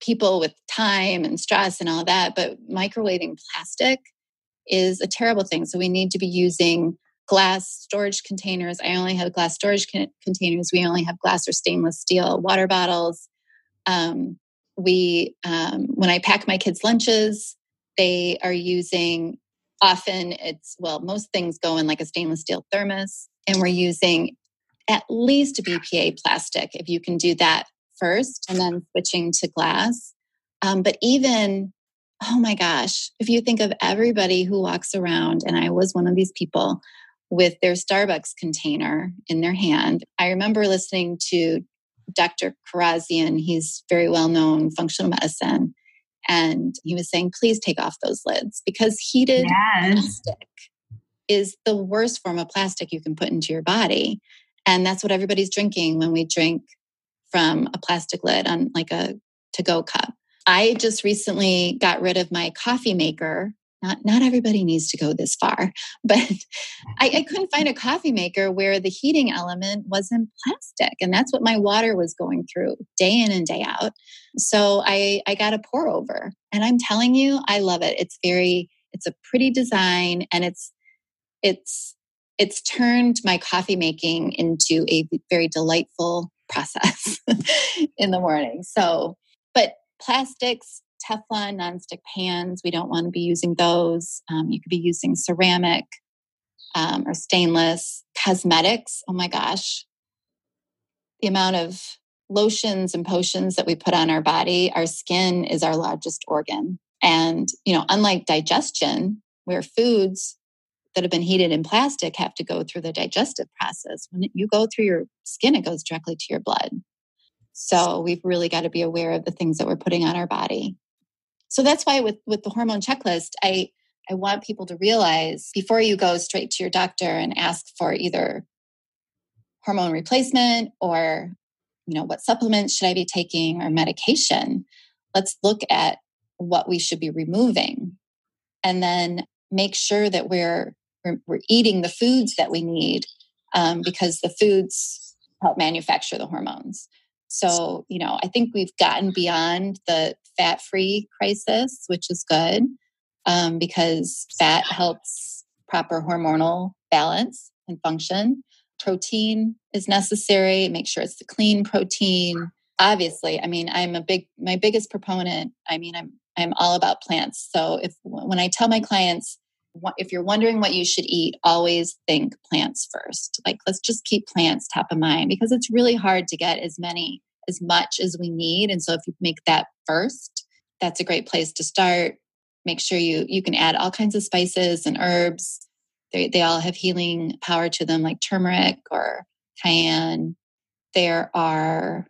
people with time and stress and all that, but microwaving plastic is a terrible thing. So we need to be using glass storage containers. I only have glass storage containers. We only have glass or stainless steel water bottles. When I pack my kids' lunches, they are using, often most things go in like a stainless steel thermos, and we're using at least a BPA plastic if you can do that first and then switching to glass. But even, oh my gosh, if you think of everybody who walks around, and I was one of these people, with their Starbucks container in their hand. I remember listening to Dr. Karazian. He's very well known functional medicine. And he was saying, please take off those lids, because heated plastic is the worst form of plastic you can put into your body. And that's what everybody's drinking when we drink from a plastic lid on like a to-go cup. I just recently got rid of my coffee maker. Not everybody needs to go this far, but I couldn't find a coffee maker where the heating element wasn't plastic. And that's what my water was going through day in and day out. So I got a pour over, and I'm telling you, I love it. It's a pretty design, and it's turned my coffee making into a very delightful process in the morning. So, but plastics, Teflon nonstick pans, we don't want to be using those. You could be using ceramic or stainless. Cosmetics, oh my gosh. The amount of lotions and potions that we put on our body, our skin is our largest organ. And, unlike digestion, where foods that have been heated in plastic have to go through the digestive process, when you go through your skin, it goes directly to your blood. So we've really got to be aware of the things that we're putting on our body. So that's why with the hormone checklist, I want people to realize before you go straight to your doctor and ask for either hormone replacement or, what supplements should I be taking or medication, let's look at what we should be removing, and then make sure that we're eating the foods that we need, because the foods help manufacture the hormones. So, I think we've gotten beyond the fat-free crisis, which is good, because fat helps proper hormonal balance and function. Protein is necessary. Make sure it's the clean protein. Obviously, my biggest proponent, I'm all about plants. So when I tell my clients, if you're wondering what you should eat, always think plants first. Like, let's just keep plants top of mind, because it's really hard to get as much as we need. And so if you make that first, that's a great place to start. Make sure you can add all kinds of spices and herbs. They all have healing power to them, like turmeric or cayenne. There are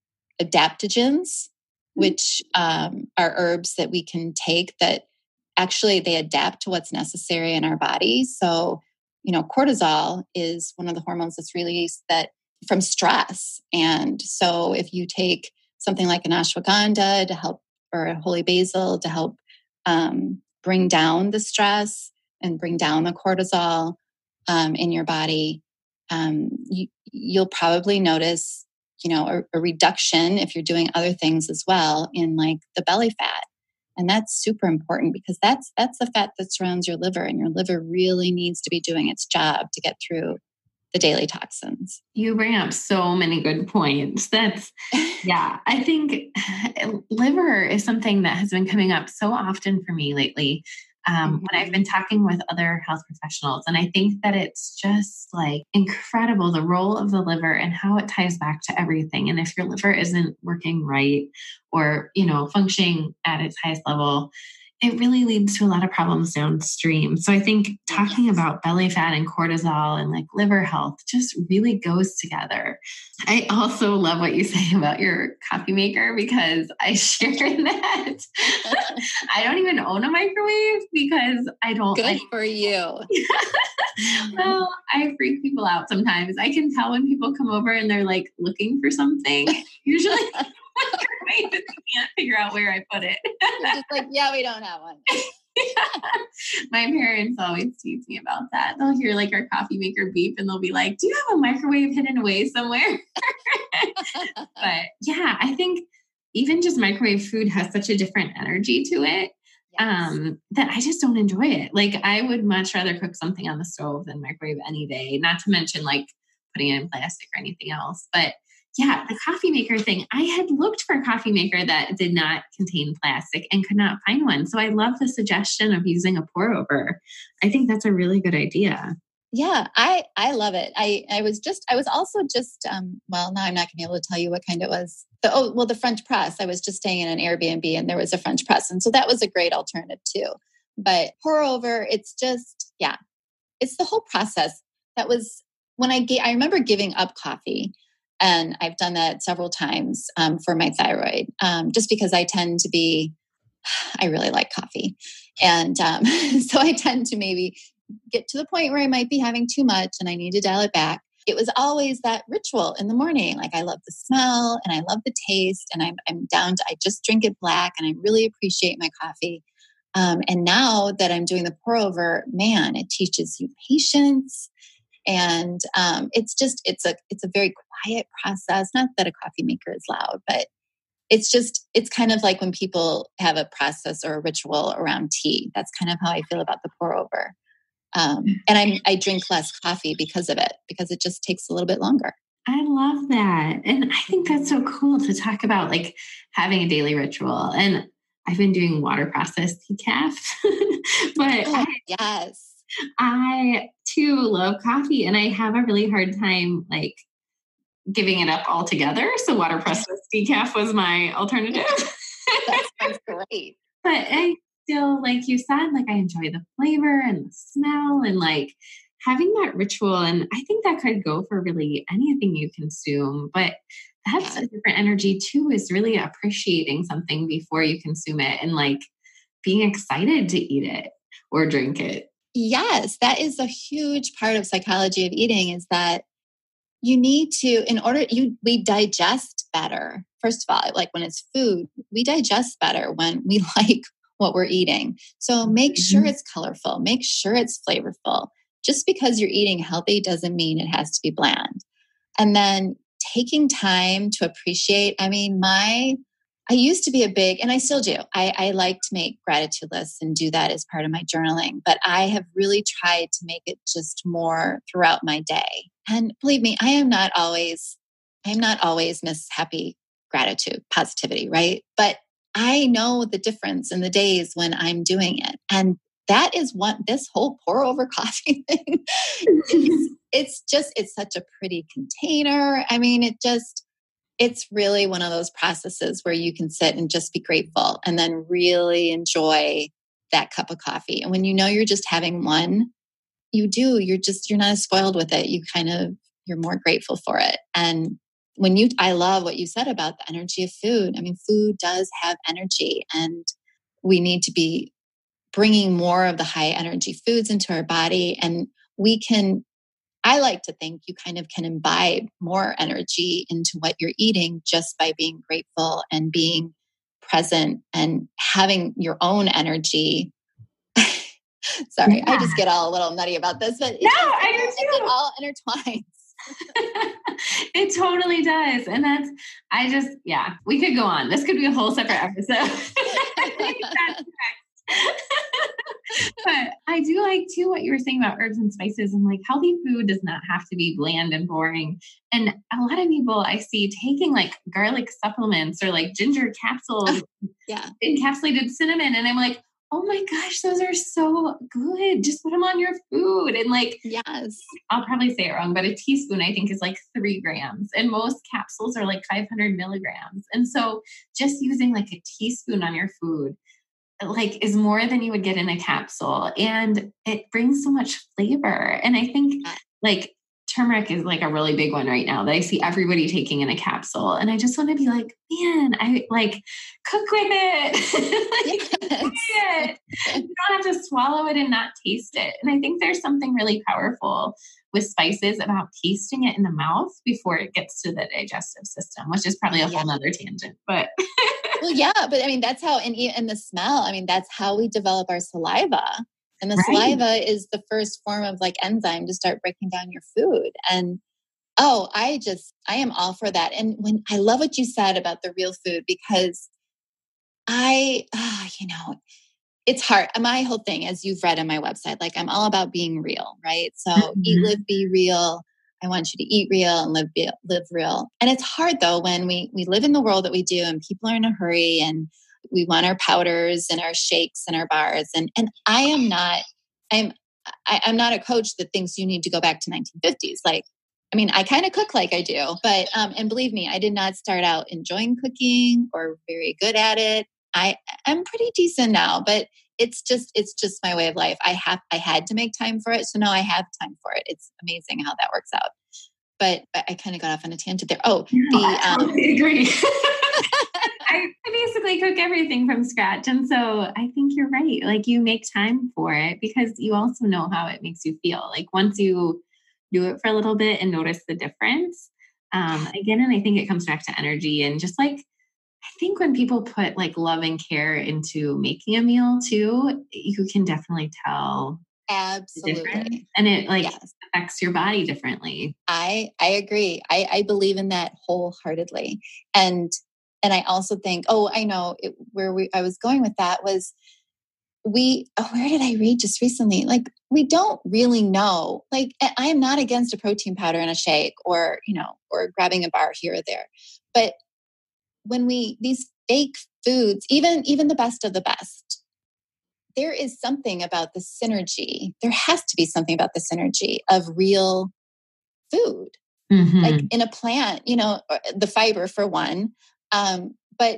adaptogens, which are herbs that we can take that actually they adapt to what's necessary in our body. So, cortisol is one of the hormones that's released from stress. And so if you take something like an ashwagandha to help, or a holy basil to help bring down the stress and bring down the cortisol in your body, you'll probably notice, a reduction if you're doing other things as well in like the belly fat. And that's super important, because that's the fat that surrounds your liver, and your liver really needs to be doing its job to get through the daily toxins. You bring up so many good points. I think liver is something that has been coming up so often for me lately. When I've been talking with other health professionals, and I think that it's just like incredible, the role of the liver and how it ties back to everything. And if your liver isn't working right or, functioning at its highest level, it really leads to a lot of problems downstream. So I think talking about belly fat and cortisol and like liver health just really goes together. I also love what you say about your coffee maker, because I share in that. I don't even own a microwave because I don't. Good for you. Well, I freak people out sometimes. I can tell when people come over and they're like looking for something. Usually microwave, and I can't figure out where I put it. Just like, yeah, we don't have one. My parents always tease me about that. They'll hear like our coffee maker beep, and they'll be like, do you have a microwave hidden away somewhere? But yeah, I think, even just microwave food has such a different energy to it. That I just don't enjoy it. Like I would much rather cook something on the stove than microwave any day, not to mention like putting it in plastic or anything else. But yeah, the coffee maker thing, I had looked for a coffee maker that did not contain plastic and could not find one. So I love the suggestion of using a pour over. I think that's a really good idea. Yeah, I love it. I was also just, well, now I'm not going to be able to tell you what kind it was. The French press. I was just staying in an Airbnb and there was a French press. And so that was a great alternative too. But pour over, it's just, yeah, it's the whole process. That was when I remember giving up coffee, and I've done that several times for my thyroid, just because I really like coffee. And so I tend to maybe get to the point where I might be having too much and I need to dial it back. It was always that ritual in the morning. Like I love the smell and I love the taste, and I'm down to, I just drink it black and I really appreciate my coffee. And now that I'm doing the pour over, man, it teaches you patience. And it's a very quiet process. Not that a coffee maker is loud, but it's kind of like when people have a process or a ritual around tea. That's kind of how I feel about the pour over. And I drink less coffee because of it, because it just takes a little bit longer. I love that. And I think that's so cool to talk about, like having a daily ritual. And I've been doing water processed decaf, but yes, I too love coffee, and I have a really hard time like giving it up altogether. So water processed decaf was my alternative. That sounds great. But I still, like you said, like I enjoy the flavor and the smell and like having that ritual. And I think that could go for really anything you consume. But that's a different energy too, is really appreciating something before you consume it and like being excited to eat it or drink it. Yes, that is a huge part of psychology of eating, is that you need to, we digest better. First of all, like when it's food, we digest better when we like what we're eating. So make sure it's colorful, make sure it's flavorful. Just because you're eating healthy doesn't mean it has to be bland. And then taking time to appreciate, I used to be a big, and I still do, I like to make gratitude lists and do that as part of my journaling, but I have really tried to make it just more throughout my day. And believe me, I am not always Miss Happy Gratitude, Positivity, right? But I know the difference in the days when I'm doing it. And that is what this whole pour over coffee thing, it's such a pretty container. I mean, it's really one of those processes where you can sit and just be grateful and then really enjoy that cup of coffee. And when you know you're just having one, you're not as spoiled with it. You're more grateful for it. And I love what you said about the energy of food. I mean, food does have energy, and we need to be bringing more of the high energy foods into our body. And I like to think you kind of can imbibe more energy into what you're eating just by being grateful and being present and having your own energy. Sorry, I just get all a little nutty about this, but it all intertwines. It totally does. And we could go on. This could be a whole separate episode. But I do like too what you were saying about herbs and spices, and like healthy food does not have to be bland and boring. And a lot of people I see taking like garlic supplements or like ginger capsules, encapsulated cinnamon. And I'm like, oh my gosh, those are so good. Just put them on your food. And like, yes, I'll probably say it wrong, but a teaspoon I think is like 3 grams, and most capsules are like 500 milligrams. And so just using like a teaspoon on your food like is more than you would get in a capsule, and it brings so much flavor. And I think like turmeric is like a really big one right now that I see everybody taking in a capsule, and I just want to be like, man, I like cook with it. Like, you don't have to swallow it and not taste it. And I think there's something really powerful with spices about tasting it in the mouth before it gets to the digestive system, which is probably a whole nother tangent, but well, yeah, but I mean, that's how, and the smell, I mean, that's how we develop our saliva. And the saliva is the first form of like enzyme to start breaking down your food. And Oh, I am all for that. And when I love what you said about the real food, because you know, it's hard. My whole thing, as you've read on my website, like I'm all about being real, right? So eat, live, be real. I want you to eat real and live real. And it's hard though, when we live in the world that we do and people are in a hurry and we want our powders and our shakes and our bars. And I'm not a coach that thinks you need to go back to 1950s. Like, I mean, I kind of cook like I do, but, and believe me, I did not start out enjoying cooking or very good at it. I'm pretty decent now, but it's just my way of life. I had to make time for it. So now I have time for it. It's amazing how that works out. But I kind of got off on a tangent there. Oh, no, I totally agree. I basically cook everything from scratch. And so I think you're right. Like you make time for it because you also know how it makes you feel. Like once you do it for a little bit and notice the difference, again, and I think it comes back to energy and just like, I think when people put like love and care into making a meal too, you can definitely tell. Absolutely. And it like affects your body differently. I agree. I believe in that wholeheartedly. And I also think, I know I was going with that was where did I read just recently? Like, we don't really know, like, I am not against a protein powder in a shake or, or grabbing a bar here or there. But when these fake foods, even the best of the best, there is something about the synergy. There has to be something about the synergy of real food, like in a plant, the fiber for one. But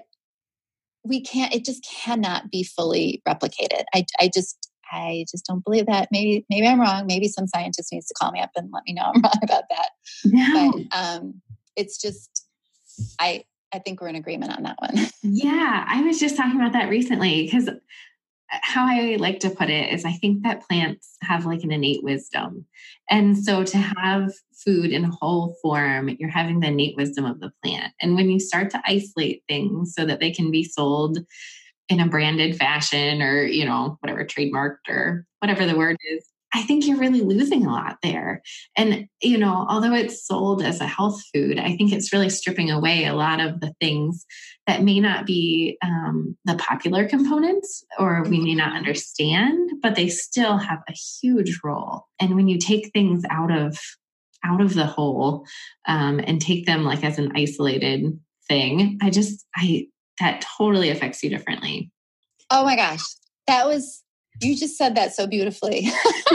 it just cannot be fully replicated. I just don't believe that. Maybe I'm wrong. Maybe some scientist needs to call me up and let me know I'm wrong about that. No. But it's just, I think we're in agreement on that one. Yeah. I was just talking about that recently because how I like to put it is I think that plants have like an innate wisdom. And so to have food in whole form, you're having the innate wisdom of the plant. And when you start to isolate things so that they can be sold in a branded fashion or, whatever, trademarked or whatever the word is, I think you're really losing a lot there. And, although it's sold as a health food, I think it's really stripping away a lot of the things that may not be the popular components or we may not understand, but they still have a huge role. And when you take things out of the whole and take them like as an isolated thing, that totally affects you differently. Oh my gosh. You just said that so beautifully.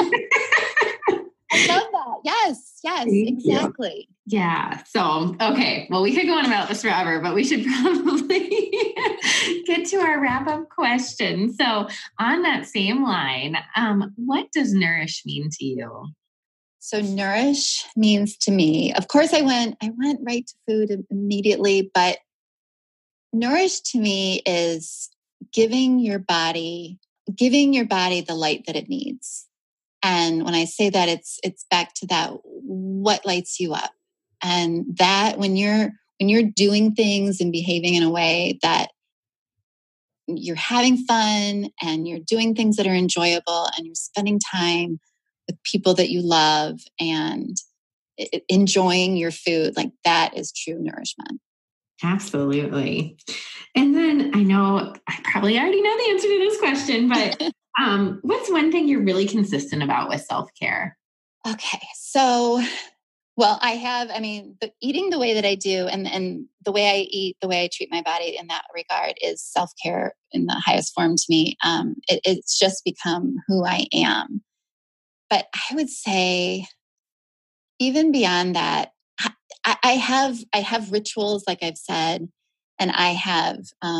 I love that. Yes, exactly. Yeah. So, okay. Well, we could go on about this forever, but we should probably get to our wrap-up question. So on that same line, what does nourish mean to you? So nourish means to me, of course, I went right to food immediately, but nourish to me is giving your body the light that it needs. And when I say that, it's back to that, what lights you up. And that when you're doing things and behaving in a way that you're having fun and you're doing things that are enjoyable and you're spending time with people that you love and enjoying your food, like that is true nourishment. Absolutely. And then I know I probably already know the answer to this question, but what's one thing you're really consistent about with self-care? Okay. So, well, eating the way that I do and the way I eat, the way I treat my body in that regard is self-care in the highest form to me. It's just become who I am. But I would say even beyond that, I have rituals, like I've said, and I have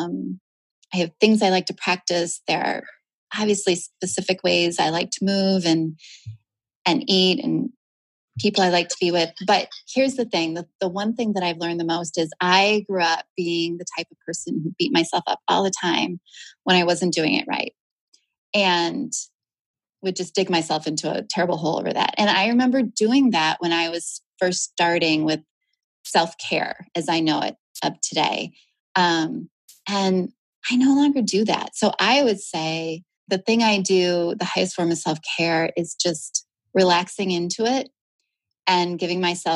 things I like to practice. There are obviously specific ways I like to move and eat and people I like to be with. But here's the thing. The one thing that I've learned the most is I grew up being the type of person who beat myself up all the time when I wasn't doing it right. And would just dig myself into a terrible hole over that. And I remember doing that when I was first starting with self-care as I know it up today. And I no longer do that. So I would say the thing I do, the highest form of self-care is just relaxing into it and giving myself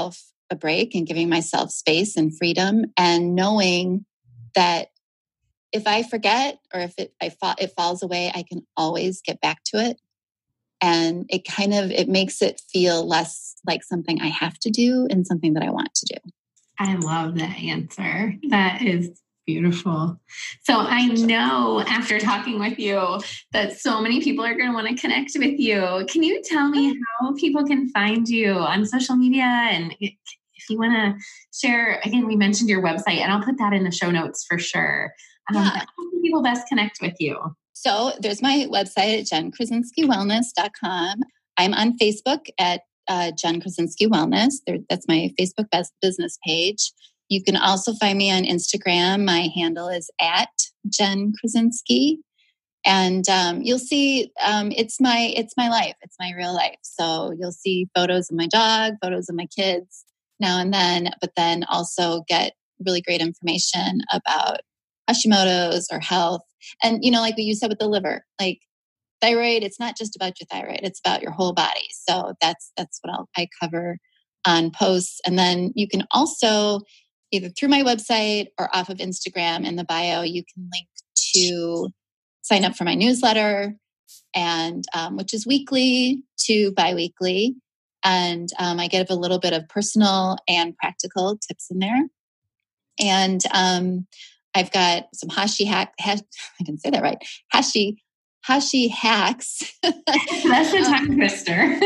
a break and giving myself space and freedom, and knowing that if I forget or if it falls away, I can always get back to it. And it makes it feel less like something I have to do and something that I want to do. I love that answer. That is beautiful. So I know after talking with you that so many people are going to want to connect with you. Can you tell me how people can find you on social media? And if you want to share, again, we mentioned your website, and I'll put that in the show notes for sure. How can people best connect with you? So there's my website at JenKrasinskiWellness.com. I'm on Facebook at Jen Krasinski Wellness. That's my Facebook business page. You can also find me on Instagram. My handle is at Jen Krasinski. And you'll see it's my life. It's my real life. So you'll see photos of my dog, photos of my kids now and then, but then also get really great information about Hashimoto's or health. And, like what you said with the liver, like thyroid, it's not just about your thyroid, it's about your whole body. So that's what I cover on posts. And then you can also, either through my website or off of Instagram in the bio, you can link to sign up for my newsletter, and which is weekly to biweekly. And I give a little bit of personal and practical tips in there. And I've got some I didn't say that right. Hashi hacks. That's a tongue twister.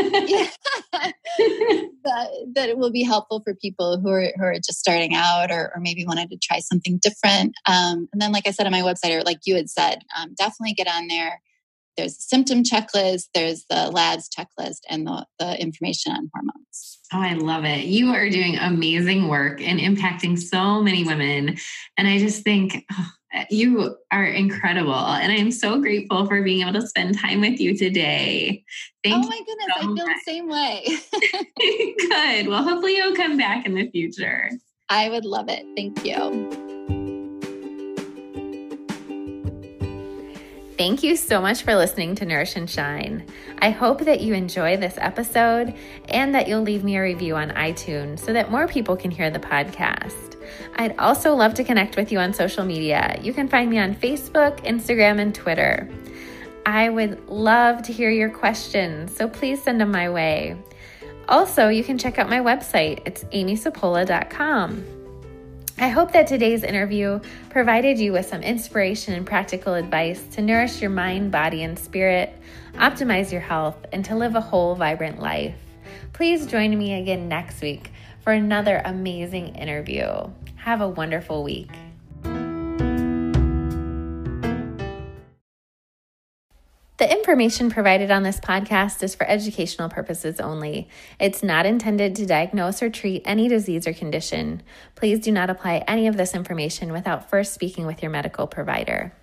that will be helpful for people who are just starting out or maybe wanted to try something different. And then, like I said on my website, or like you had said, definitely get on there. There's a symptom checklist, there's the labs checklist, and the information on hormones. Oh, I love it. You are doing amazing work and impacting so many women. And I just think you are incredible. And I'm so grateful for being able to spend time with you today. Thank you. Oh my goodness, I feel the same way. Good. Well, hopefully you'll come back in the future. I would love it. Thank you. Thank you so much for listening to Nourish and Shine. I hope that you enjoy this episode and that you'll leave me a review on iTunes so that more people can hear the podcast. I'd also love to connect with you on social media. You can find me on Facebook, Instagram, and Twitter. I would love to hear your questions, so please send them my way. Also, you can check out my website. It's amysapola.com. I hope that today's interview provided you with some inspiration and practical advice to nourish your mind, body, and spirit, optimize your health, and to live a whole, vibrant life. Please join me again next week for another amazing interview. Have a wonderful week. The information provided on this podcast is for educational purposes only. It's not intended to diagnose or treat any disease or condition. Please do not apply any of this information without first speaking with your medical provider.